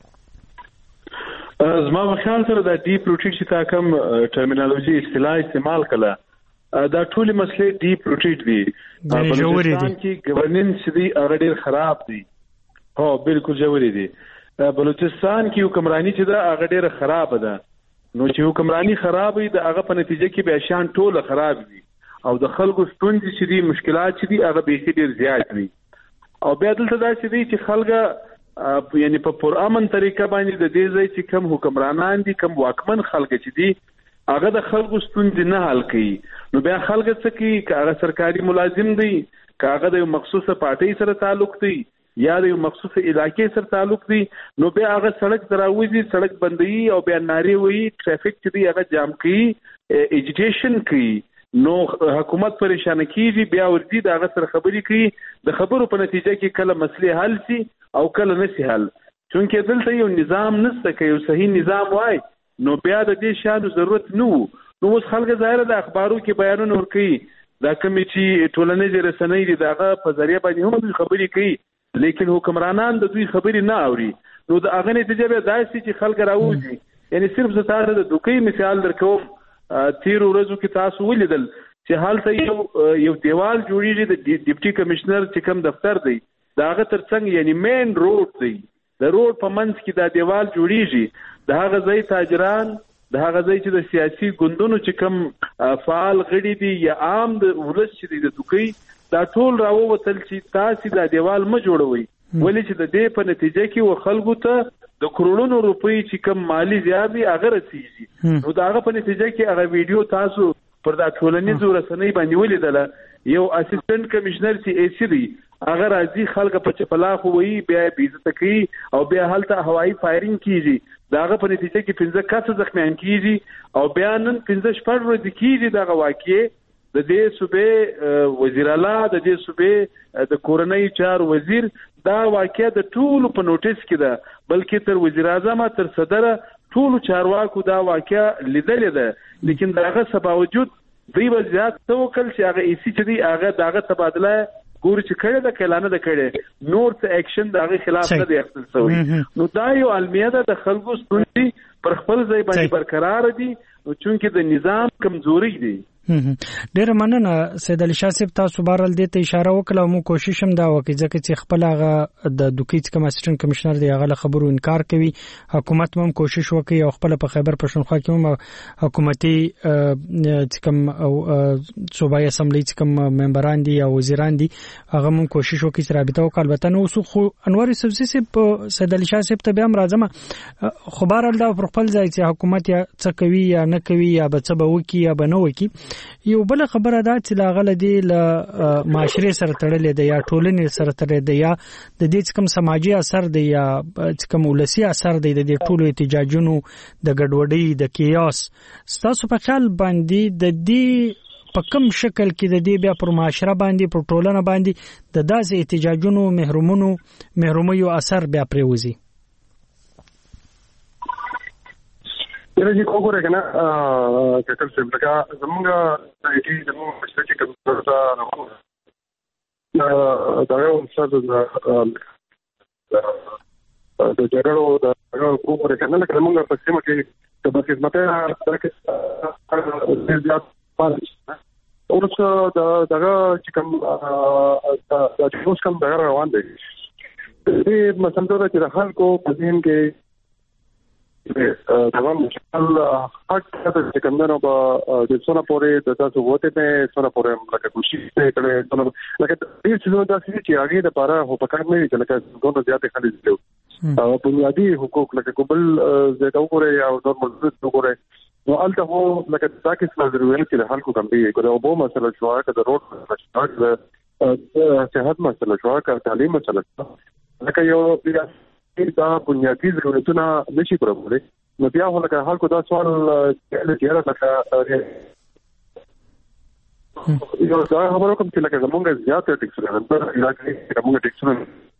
زما په خیال سره د ډیپ روټیټ چې تا کوم ټرمینالوژي اصطلاح استعمال کړه دا ټول مسلې ډیپ روټیټ دي بلوچستان کې گورننس دی هغه ډیر خراب دی هو بالکل جوړی دی بلوچستان کې حکمرانی چې دا هغه ډیر خراب ده نو چې حکمرانی خراب وي د هغه په نتیجه کې به شان ټول خراب دي او د خلکو ستونزې چې دي مشکلات چې دي هغه به ډیر زیات وي او بیا دلته دا چې دي چې خلګه یعنی په پرامن طریقه باندې د دې ځای چې کم حکمرانان دي کم واکمن خلک چې دي هغه د خلکو ستونزې نه حل کوي نو بیا خلک څه کوي هغه سرکاري ملازم دي هغه د یو مخصوصه پارټي سره تعلق دی یا د یو مخصوصه علاقې سره تعلق دی نو بیا هغه سړک دراوځي سړک بندي او بیا ناری وي ټریفیک چې دی هغه جام کوي ایجیټیشن کوي نو حکومت پریشان کیږي بیا ورته دغه سره خبرې کوي د خبرو په نتیجه کې کله مسلې حل شي او کله نشي حل چونکه دلته یو نظام نشته کې یو صحیح نظام وای نو بیا د دې شانو ضرورت نو اوس خلک ظاهر د اخبارو کې بیانونه ورکوي دا کوم چې ټولنیز رسنۍ دي دغه په ذریعہ باندې هم خبرې کوي لیکن حکمرانان د دوی خبرې نه اوري نو د هغه نتیجه به داسې چې خلک راوځي یعنی صرف زه تاسو د دوکۍ مثال درکوم تیر ورځو کې تاسو ولیدل چې حالته یو دیوال جوړیږي د ډیپټي کمشنر چې کوم دفتر دی داغه ترڅنګ یعنی مین روډ دی د روډ په منځ کې دا دیوال جوړیږي د هغه ځای تاجران د هغه ځای چې د سیاسي ګوندونو چې کوم فعال غړي دي یا عام د ولس چې د دوکۍ دا ټول راووتل چې تاسو دا دیوال ما جوړوي ولې چې د دې په نتیجه کې و خلکو ته د کروڑونو روپۍ چې کوم مالی زیاتي هغه رسیږي نو دا هغه په نتیجه کې هغه ویډیو تاسو پر دا ټولنیزو رسنۍ باندې ولیدله یو اسسټنټ کمشنر چې ایسی دی هغه راځي خلک په چپلاخ وایي بیا بیزت کوي او بیا هلته هوایي فایرینګ کیږي دا هغه په نتیجه کې 15 کس زخمیان کیږي او بیا نن 15 شپږ ورځې کیږي دا واقعي د دې صوبې وزیر اعلی د دې صوبې د کورنۍ چار وزیر دا واقعیا د ټولو په نوټیس کې ده بلکې تر وزیر اعظم تر صدر ټولو چارواکو دا واقعیا لیدلې ده لیکن داغه باوجود دوی به زیات توکل چې هغه ایسی چې دی هغه داغه تبادله ګور چې کړه د کلانه د کړه نور څه اکشن داغه خلاف نه دی اخیستل شوی نو دا یو علمیه ده د خلکو ستونزې پر خپل ځای باندې برقرار دي او چونکه د نظام کمزوري دي ډیر مننه سید علي شاه صاحب تاسو بهرال دې ته اشاره وکړه مو کوشش هم دا وکړي ځکه چې خپل هغه د دوکۍ کوم اسسټنټ کمشنر دی هغه خبرو انکار کوي حکومت هم کوشش وکړي او خپل په خیبر پښتونخوا کې هم حکومتي کوم صوبایي اسمبلی کوم ممبران دي او وزیران دي هغه هم کوشش وکړي چې رابطه وکړي البته نو خو انور سبزي صاحب سید علي شاه صاحب ته به هم راځم خو بهرال دا پر خپل ځای چې حکومت یا څه کوي یا نه کوي یا به څه به وکړي یا به نه وکړي یو بل خبره ده چې لاغله دی ل معاشري سره تړلې ده یا ټولنې سره تړلې ده یا د دې کوم سماجی اثر دی یا کوم ولسی اثر دی د ټولو احتجاجونو د ګډوډۍ د کیاس تاسو په خیال باندې د دې په کوم شکل کې د دې بیا پر معاشره باندې پر ټولنه باندې د داسې احتجاجونو محرومیو اثر بیا پریوزي یره چې وګوره کنه کتل څه لکه زمونږ دایټي زمونږ چې کوم څه راغله دا یو څه د جګړو د وګوره کنه لکه زمونږ په سیمه کې د خدمت راکې زیات پاتې اوس دا چې کوم د اوس کوم دا روان دي دې مسله چې د خلکو په ذهن کې تمام مشکل حق د کمنو په د څونه پورې د تاسو وته په څونه پورې لکه کوشش کړي لکه دې څه د چې هغه د لپاره هو پکړ نه دي لکه څنګه زیاتې خلک دي او بنیادی حقوق لکه قبل زه وګورئ او نورمال وګورئ نو الته هو لکه تاسو څنګه ضروري چې خلکو کم دي کومه وبو مسله شو که د روډ مسله صحت مسله شو که تعلیم مسله لکه یو دا بنیادی ضرورتونه نشي پوره نو بیا هغه لکه خلکو دا سوال چې لکه یو دا خبرو کوم چې لکه زمونږ زیاته ټیکسونه لکه زمونږ ټیکسونه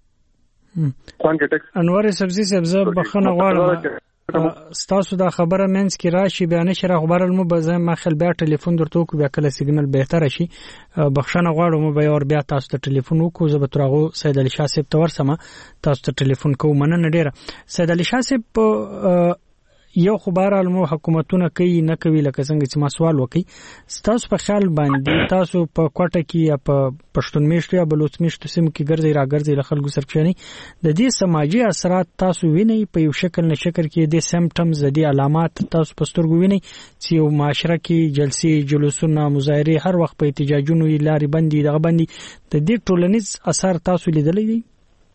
انور سبزي سبزه بخنه غواړم ستاسو دا خبره منځ کې راشي بیان شره خبر المو به ما خل بیا ټلیفون درته کو بیا کله سیګنل بهتر شي بخښنه غواړم به اور بیا تاسو ته ټلیفون وکړو زه به ترغه سید علي شاه صاحب تور سم تاسو ته ټلیفون کوم مننه ډیره سید علي شاه صاحب یو خبرال مو حکومتونه کوي نه کوي لکه څنګه چې ما سوال وکي تاسو په خیال باندې تاسو په کوټه کې یا په پښتون میشت یا بلوچ میشت سیمو کې ګرځي را ګرځي له خلکو سرچینی د دې سماجی اثرات تاسو ویني په یو شکل نه شکل کې د سمپټمز د علامات تاسو په سترګو ویني چې یو معاشره کې جلسې جلوسونه مظاهره هر وخت په احتجاجونو لاري بندي دغه بندي د دې ټولنیز اثر تاسو لیدلی دي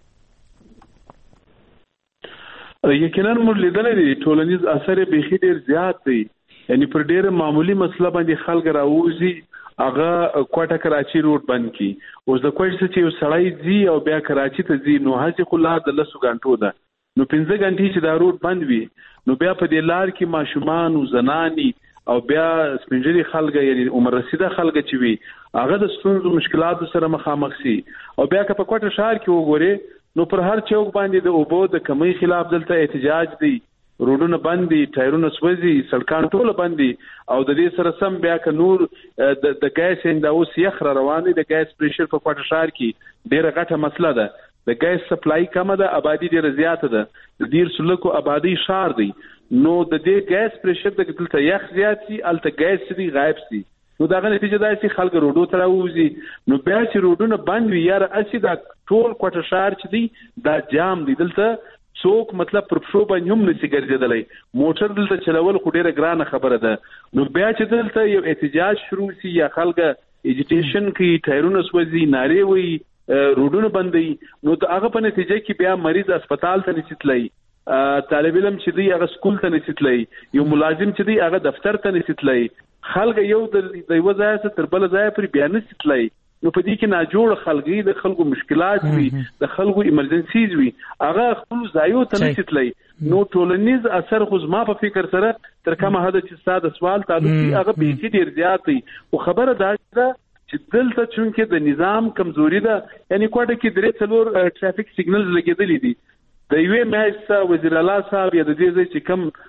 یقینا موږ لیدلې دي ټولنیز اثر به ډیر زیات دی یعنی پر ډیره معمولی مسله باندې خلک راوځي هغه کوټه کراچي روډ بند کی اوس د کوټه چې یو سړی ځي او بیا کراچي ته ځي نو هڅه خلا د 10 غنټو ده نو 15 غنټې چې دا روډ بند وي نو بیا په دې لار کې ماشومان او زنانی او بیا سپینجری خلک یعنی عمر رسیده خلک چې وي هغه د ستونزو مشکلاتو سره مخامخ سي او بیا که په کوټه شهر کې وګوري نو پر هر چوک باندې د اوبو د کمی خلاف دلته احتجاج دی روډونه بند دي ټایرونه سوځي سړکان ټول بند دي او د دې سره سم بیا که نور د ګیس انده اوس یخ روان دي د ګیس پریشر په کوټه شهر کې ډیره غټه مسله ده د ګیس سپلای کم ده آبادی ډیره زیاته ده د ډیر سلوکو آبادی شهر دی نو د دې ګیس پریشر د دلته یخ زیات سي الته ګیس دي غایب سي نو دا غنه نتیجه ده چې خلک روډو ته راوځي نو بیا چې روډونه بند وي یاره اسی دا ټول کوټه شهر چې دی دا جام دی دلته څوک مطلب پر پښو باندې هم نشي ګرځیدلی موټر دلته چلول خو ډیره ګرانه خبره ده نو بیا چې دلته یو احتجاج شروع سي یا خلک ایجیټیشن کوي ټایرونه سوځي نارې وي روډونه بندي نو هغه په نتیجه کې بیا مریض هسپتال ته نشي تللی طالب علم چې دی هغه سکول ته نشي تللی یو ملازم چې دی هغه دفتر ته نشي تللی خلک یو د یو ځای څخه تر بل ځای پر بیان نشي تللی نو په دې کې ناجوړ خلګي د خلکو مشکلات وي د خلکو ایمرجنسیز وي هغه خپل ځایو ته نشي تللی نو ټولنیز اثر خو زما په فکر سره تر کومه حد چې ساده سوال تعلق هغه به کې ډیر زیات وي او خبره دا چې دلته چونکه د نظام کمزوري ده یعنی کوټه کې درې څلور ټرافیک سیګنلز لګیدلې دي د یوې میاشت وزیر اعلی صاحب یا د دې چې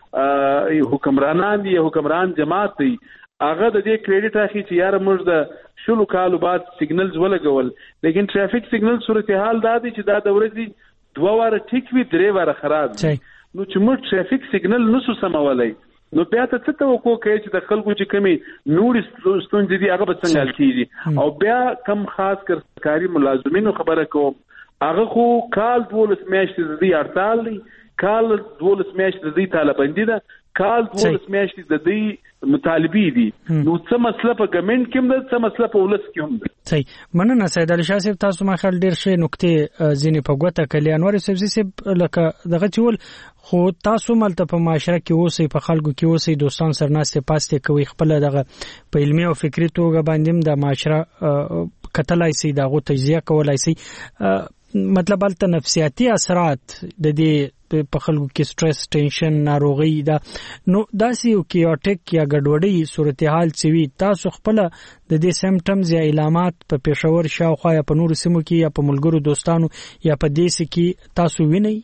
کم حکمرانان دي حکمران جماعت دی هغه د دې کریډټ اخی چې یاره موږ د شلو کالو بعد سیګنلز ولګول لیکن ټرافیک سیګنل صورتحال دا دی چې دا د ورځې 2 واره ټیک وي 3 واره خراب دي نو چې موږ ټرافیک سیګنل نسو سمولای نو بیا ته څه توقع کوي چې د خلکو چې کمی نور ستونزې دي هغه به څنګه حل کیږي او بیا کم خاص کر کاری ملازمینو خبره کوم هغه خو کال 12 میاشتې د دې هړتال دی کال 12 میاشتې د دې طالباندی ده کال 12 میاشتې د دې مطالبي دي نو څه مسله په ګورنمنت کې هم ده څه مسله په ولس کې هم ده صحیح مننه سید علي شاه صاحب تاسو ما خل ډیر شي نقطې ځینې په ګوته کلی انور صاحب لکه دغه چول خو تاسو ملته په معاشره کې اوسئ په خلکو کې اوسئ دوستان سرناسته پاسته کوي خپل دغه په علمي او فکری توګه باندې د معاشره کتلای سي دغه تجزیه کولای سي مطلب البته نفسیاتي اثرات د دې په خلکو کې سټرس ټینشن ناروغي دا نو داسې یو کیوټیک یا ګډوډي صورتحال چوي تاسو خپل د دې سمپټمز یا علامات په پېښور شاوخوا یا په نورو سیمو کې یا په ملګرو دوستانو یا په دیس کې تاسو وینئ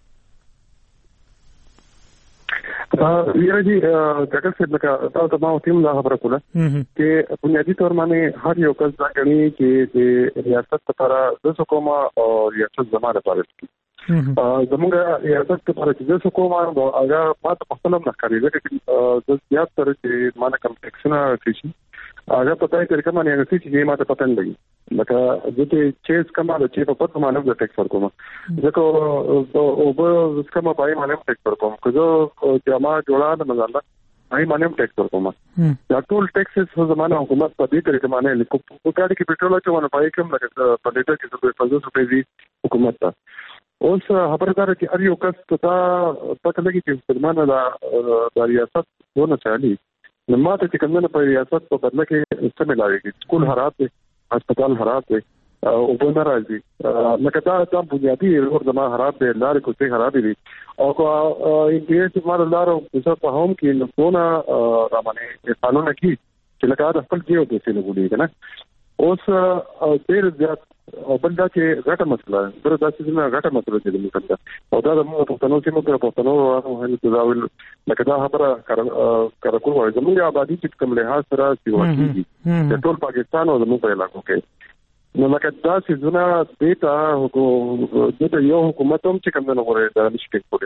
یاره جی ډاکټر صاحب لکه تاسو ما تیم لا خبره کوله چې بنیادی تور باندې هر یو کس دا کوي چې د ریاست لپاره د حکومت او ریاست زموږ لپاره زموږ ریاست لپاره چې د حکومت او هغه ماته په خپل مخکاري چې د زیات تر چې مانه کمپلیکسونه شي هغه په تای طریقه باندې هغه چې ماته پته نه لګي لکه دته چیز کما د چې په پټه باندې د ټیکس ورکوم ځکه او به کما پای باندې ټیکس ورکوم کله جما جوړه نه مزاله پای باندې ټیکس ورکوم دا ټول ټیکسز په زمانه حکومت په دې طریقه باندې لیکو په کاډ کې پټرول چې ونه پای کوم لکه په لیټر کې 50 روپے دی حکومت ته اوس خبردار چې هر یو کس ته پته لګي چې زمانه د ریاست ونه چالي نو ماته چې کومه په ریاست په بدله کې څه ملاويږي سکول حالات دي هسپتال حالات دي او په ناراضي لکه دا بنیادی ورته ما حالات دي لارې کوڅې خراب دي او کو انټیریئر مار لارو څه په هم کې نو نه را باندې قانون کې چې لکه دا خپل کېو د څه لګولې کنه اوس ډېر زیات او بل دا چې غټه مسله ده دا چې نه غټه مسله ده موږ او دا موږ په تنو چې موږ په تنو هغه تداول لکه دا خبره کار کول وایي زموږ آبادی چې کوم له سره سیوږي د ټول پاکستان او زموږ په علاقو کې نو لکه دا چې زونه دیتا یو حکومت هم چې کوم نه غوړي دا نشي کوي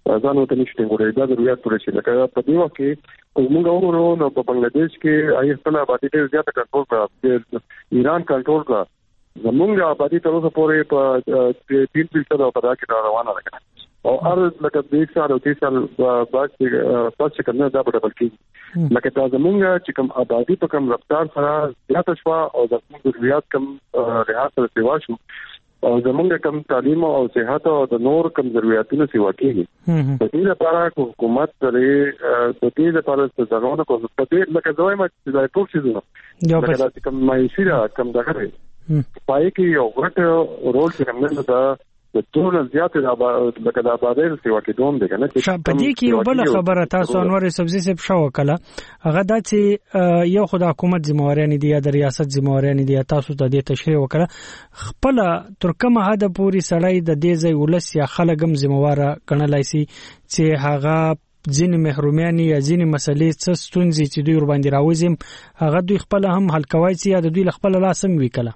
ځان وته نشته ګورې دا ضرورت پوره شي لکه په دې وخت کې موږ وګورو نو په بنگلاديش کې آی خپل آبادی ډېر زیات کنټرول کړ ایران کنټرول کړ زمونږ آبادی تر اوسه پورې په 3% په دا کې روانه ده او هر لکه 20 سال او 30 سال بعد چې کنه دا په ډول کې لکه دا زمونږ چې کوم آبادی په کوم رفتار سره زیات شو او د ضرورت کم رعایت سره سیوا شو او زمونږ کم تعلیم او صحت او د نور کم ضرورتونو سیوا کیږي د دې لپاره حکومت لري د دې لپاره څنګه کوم په دې لکه دوی ما چې دا ټول شي لکه دا کوم مایسیره کم دغه پای کې یو غټ رول چې موږ دا د ټول زیات لکه د آبادی سیوا کې دوم دی کنه چې په دې کې یو بل خبره تاسو انور سبزی صاحب شو کله هغه د چې یو خدای حکومت ذمہواري نه دی یا د ریاست ذمہواري نه دی تاسو ته د تشریح وکړه خپل ترکمه هدا پوری سړی د دې ځای ولس یا خلګم ذمہواره کڼلای سي چې هغه ځین محرومیان یا ځین مسلې څه ستونزې چې دوی ور باندې راوځي هغه دوی خپل هم حل کوي چې یا د دوی خپل لاسم وکړه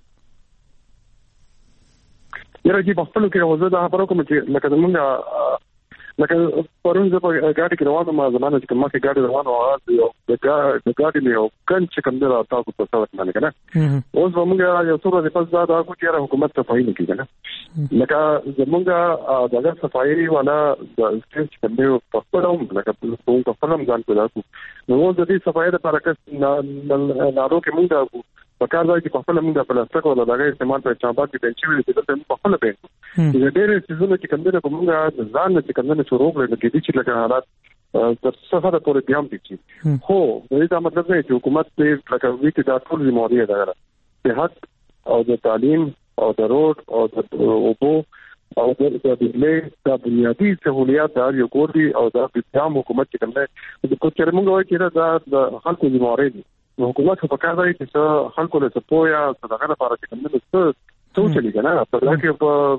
یره چې په خپل کې وځه دا خبرو کوم چې لکه زمونږ لکه پرون زه په ګاډي کې روانم ما زمانه چې کومه کې ګاډي روانه وه د ګاډي نه یو کن چې کوم دی تاسو په څه باندې کنه اوس زمونږ یو څو ورځې پس دا کو چې حکومت ته فایل کیږي کنه لکه زمونږ دغه صفایي والا د سټیج کوم دی په خپلوم لکه په خپلوم ځان پیدا کو نو د دې صفایي لپاره چې نارو کې موږ په کار ځای کې په خپل موږ په پلاستیک ولا دغه استعمال په چابات کې بنچي وي چې په خپل به چې ډېر څه چې کوم دی کومه ځان چې کوم نه شروع کړل کې دي چې لکه حالات تر څه ده پورې بیان دي خو دا مطلب دی چې حکومت دې لکه وی چې دا ټول ذمہواري ده صحت او د تعلیم او د روډ او د اوبو او د بجلی د بنیادی سہولیات یو کور دي او دا د حکومت چې کوم دی د کوچر موږ وایي چې دا د خلکو ذمہواري دي حکومت په کار دی چې خلکو له سپویا څنګه لپاره چې کوم څه سوچلي کنه په لکه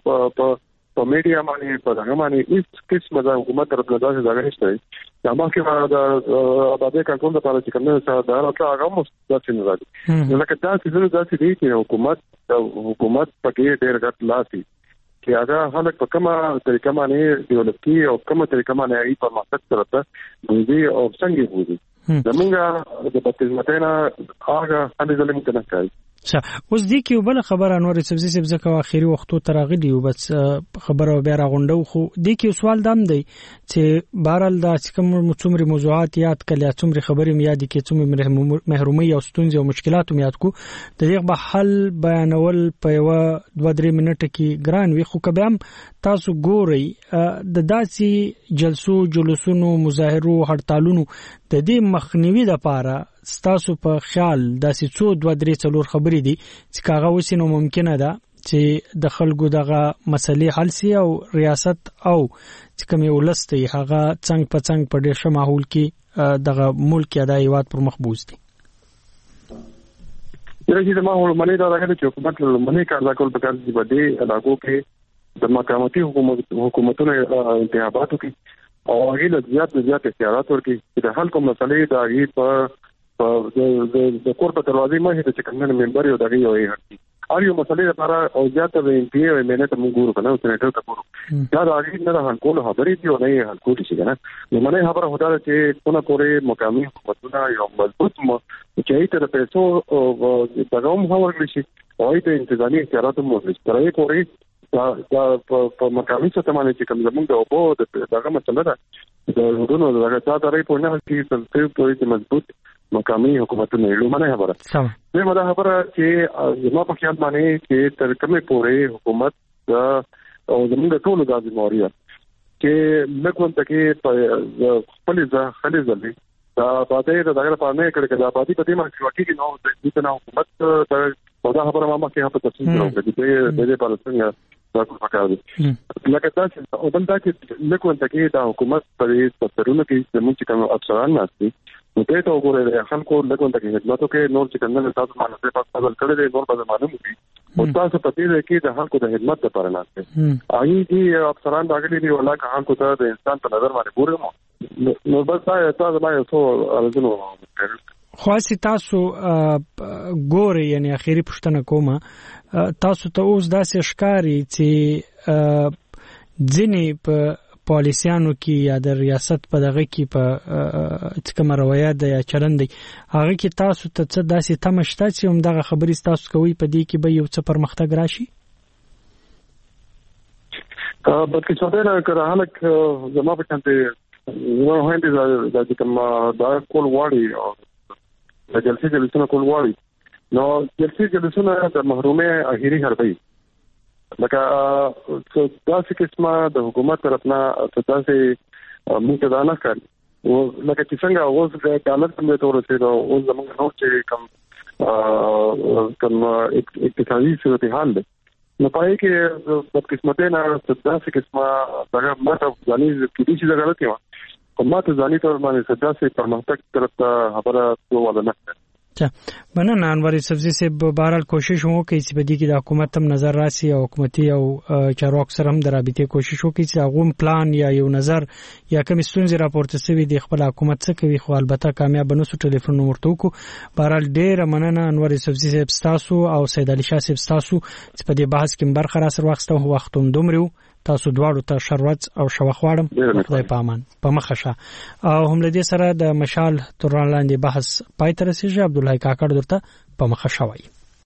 په میډیا باندې په هغه باندې هیڅ قسم د حکومت طرف نه ځای نشته دا مخکې د آبادی کنټرول لپاره چې کوم څه دا هغه مو ستاسو نه راځي لکه دا چې دی چې حکومت پکې ډېر غټ لاسي چې هغه خلک په کومه طریقه باندې ډیولپي او کومه طریقه باندې ای په مقصد سره ته دوی او څنګه وځي زمونږه د پاتېمتنه هغه ان ظلم کنه کوي اوس دې کې بل خبره انور سبزی صاحب ځکه اخیری وختو ترغلی او بس خبره بیا راغونډو خو دې کې سوال دام دی چې بهرال دا کوم څومره موضوعات یاد کړل څومره خبرې یاد کې څومره محرومي او ستونزې او مشکلات یاد کو د دې په حل بیانول په 2-3 منټه کې ګران وي خو کبه تاسو ګوري د داسي جلوسونو مظاهرو هړتالونو د دې مخنیوي لپاره ستاسو په خیال داسې 2-3 خبرې دي چې کاغه وسینو ممکنه ده چې د خلکو دغه مسلې حل سي او ریاست او چې کوم ولستي هغه څنګه په ډېر ښه ماحول کې دغه ملک یا د هیواد پر مخ بوزي چې د ماحول باندې دا راغلی چې حکومت له منې کار دا کول پکار دي بده علاقو کې د مقاماتي حکومتونو انتخاباتو کې او هغه له زیات اختیارات ورکړي چې د خلکو مسلې د هغه په د کور په دروازې مې ته چې کوم ممبر یو دغه یو هرتي اړ یو مسلې لپاره او زیات د ام پی او مینه ته موږ ګورو کنه سېنیټر ته ګورو دا د هغه نه هان کول خبرې دی او نه هان کول شي کنه نو منه خبره هدا چې څونه پورې مقامي حکومتونه یو مضبوط چې ایت د پیسو دغه هم هورګل شي او ایت انتظامی اختیارات مو ورسره پورې دا په مقامي څه باندې چې کوم زمونږ د اوبو دغه مسله ده د ورونو دغه تاسو په نه کې څه پورې مضبوط مقامي حکومتونه لومړنۍ خبره ده مده خبره چې زما په خیال باندې چې تر کومه پورې حکومت او زموږ ټول د ذمہواري چې لکه تکي خپل ځخلې ځلې دا باندې دغه په نه کړي دا باندې په دې باندې چې نو د دې حکومت دا خبره ما کې په تفصیل راوړم چې دې په څنګه دا کوم کار دی لکه تاسو او بل دا چې لکه تکي دا حکومت په تفسیرونو کې زموږ کوم افسران ناشتي نو ته ته وګورئ خلکو لکه تکي خدماتو کې نور چې کنه تاسو باندې په فضل کړی دی نور به معلوم دي او تاسو په دې کې د خلکو د خدمت لپاره ناشته آی دي افسران راغلي دي ولکه خلکو ته د انسان په نظر باندې ګورم نو بس تاسو باندې څو ارزنو خاصی تاسو ګوري یعنی اخیری پښتنه کومه تاسو ته اوس داسې ښکاری چې ځینې په پالیسیانو کې یا د ریاست په دغه کې په کوم روایت د یا چلند دی هغه کې تاسو ته څه داسې تمه شته چې هم دغه خبرې تاسو کوي په دې کې به یو څه پرمختګ راشي؟ بلکې څنګه حالک زما په شانته نو هندي دا کوم دا کول واړي او د جلسې کول واړي نو جلسې د محرومه اخیری هربي لکه تاسو قسمه د حکومت طرفنا تاسو موږ دا نه کړ او لکه چې څنګه اوس د ډالر په تور څه دا اوس زموږ نو چې کم اقتصادي صورتحال ده نو پای کې د قسمته نه تاسو قسمه هغه ماته ځاني کې دي چې غلطي و کومه ته ځاني تور باندې تاسو پرمختګ طرف ته خبره کوله نه مننه انور سبزی سے بهرحال کوشش وکړي چې په دې کې د حکومت هم نظر راسي او حکومتي او چارواکو سره هم د رابطې کوشش وکړي چې هغه پلان یا یو نظر یا کوم ستونزې راپورته شوی د خپل حکومت څخه کوي خو البته کامیاب نشو ټلیفون نمبر تو کو بهرحال ډېر مننه انور سبزی سے تاسو او سید علي شاه سے تاسو چې په دې بحث کې برخه را سره وختوم دومره تاسو دواړو ته شروت او شوخواړم خدای په امان په مخشه او هم لدې سره د مشال توران لاندې بحث پای تر رسیږي عبد الله کاکړ درته په مخشه وایي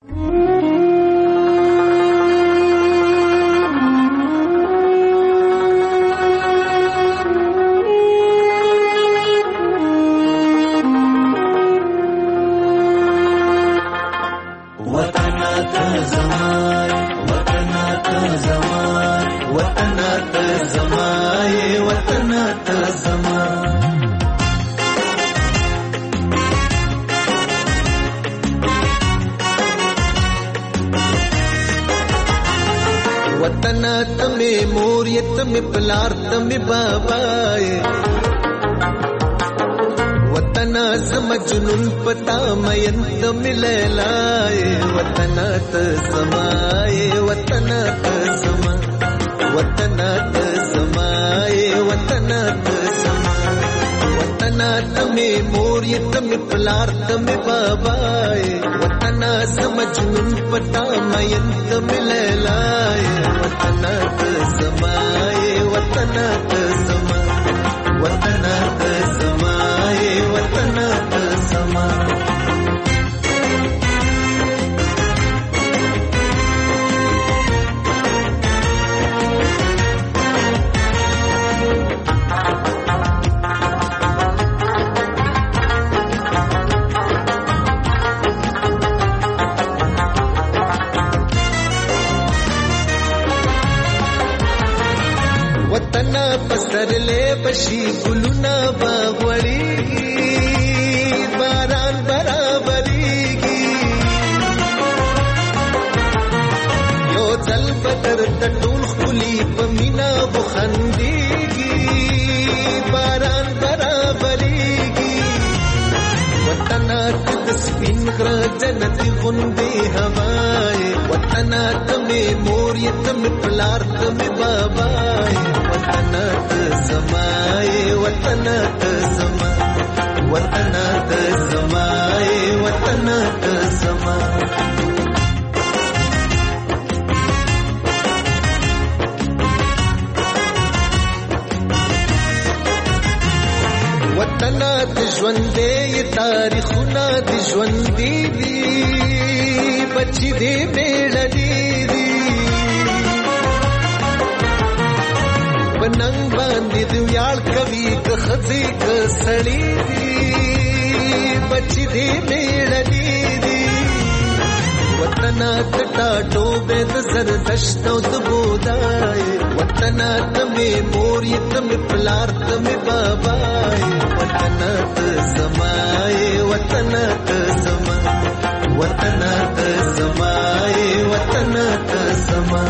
پلار تم بابای وطن زم جنون پتا مین تم لیلای وطن ت سمای وطن ت سما وطن ت سمای وطن ت سما وطن تم مور تم پلار تم بابای وطن زم جنون پتا مین تم لیلای وطن ت سمای وطن تسما وطن تسما وطن تسما پسرلے بشی گلونا باغوڑی باران برابری گی یو ځل بدر تټول خلی پمینا بخندی گی باران برابری گی وطن د سپین غر جنت غوندې هوای وطن تمه مور یتم پلار تمه بابای وطن تسمای وطن تسما وطن تسمای وطن تسما وطن د ژوندې تاریخونه د ژوندې دي بچی دې میړنی دي بننګ باندې د ویاړ کوي که خزي که سړی دي بچی دې میړنی دي وطن تټا ټوبه د زردشت او د بودای وطن تمه مور یتم پلار تمه بابای وطن تسمای وطن تسما وطن تسمای وطن تسما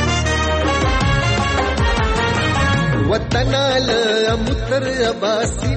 وطن ل متر عباسی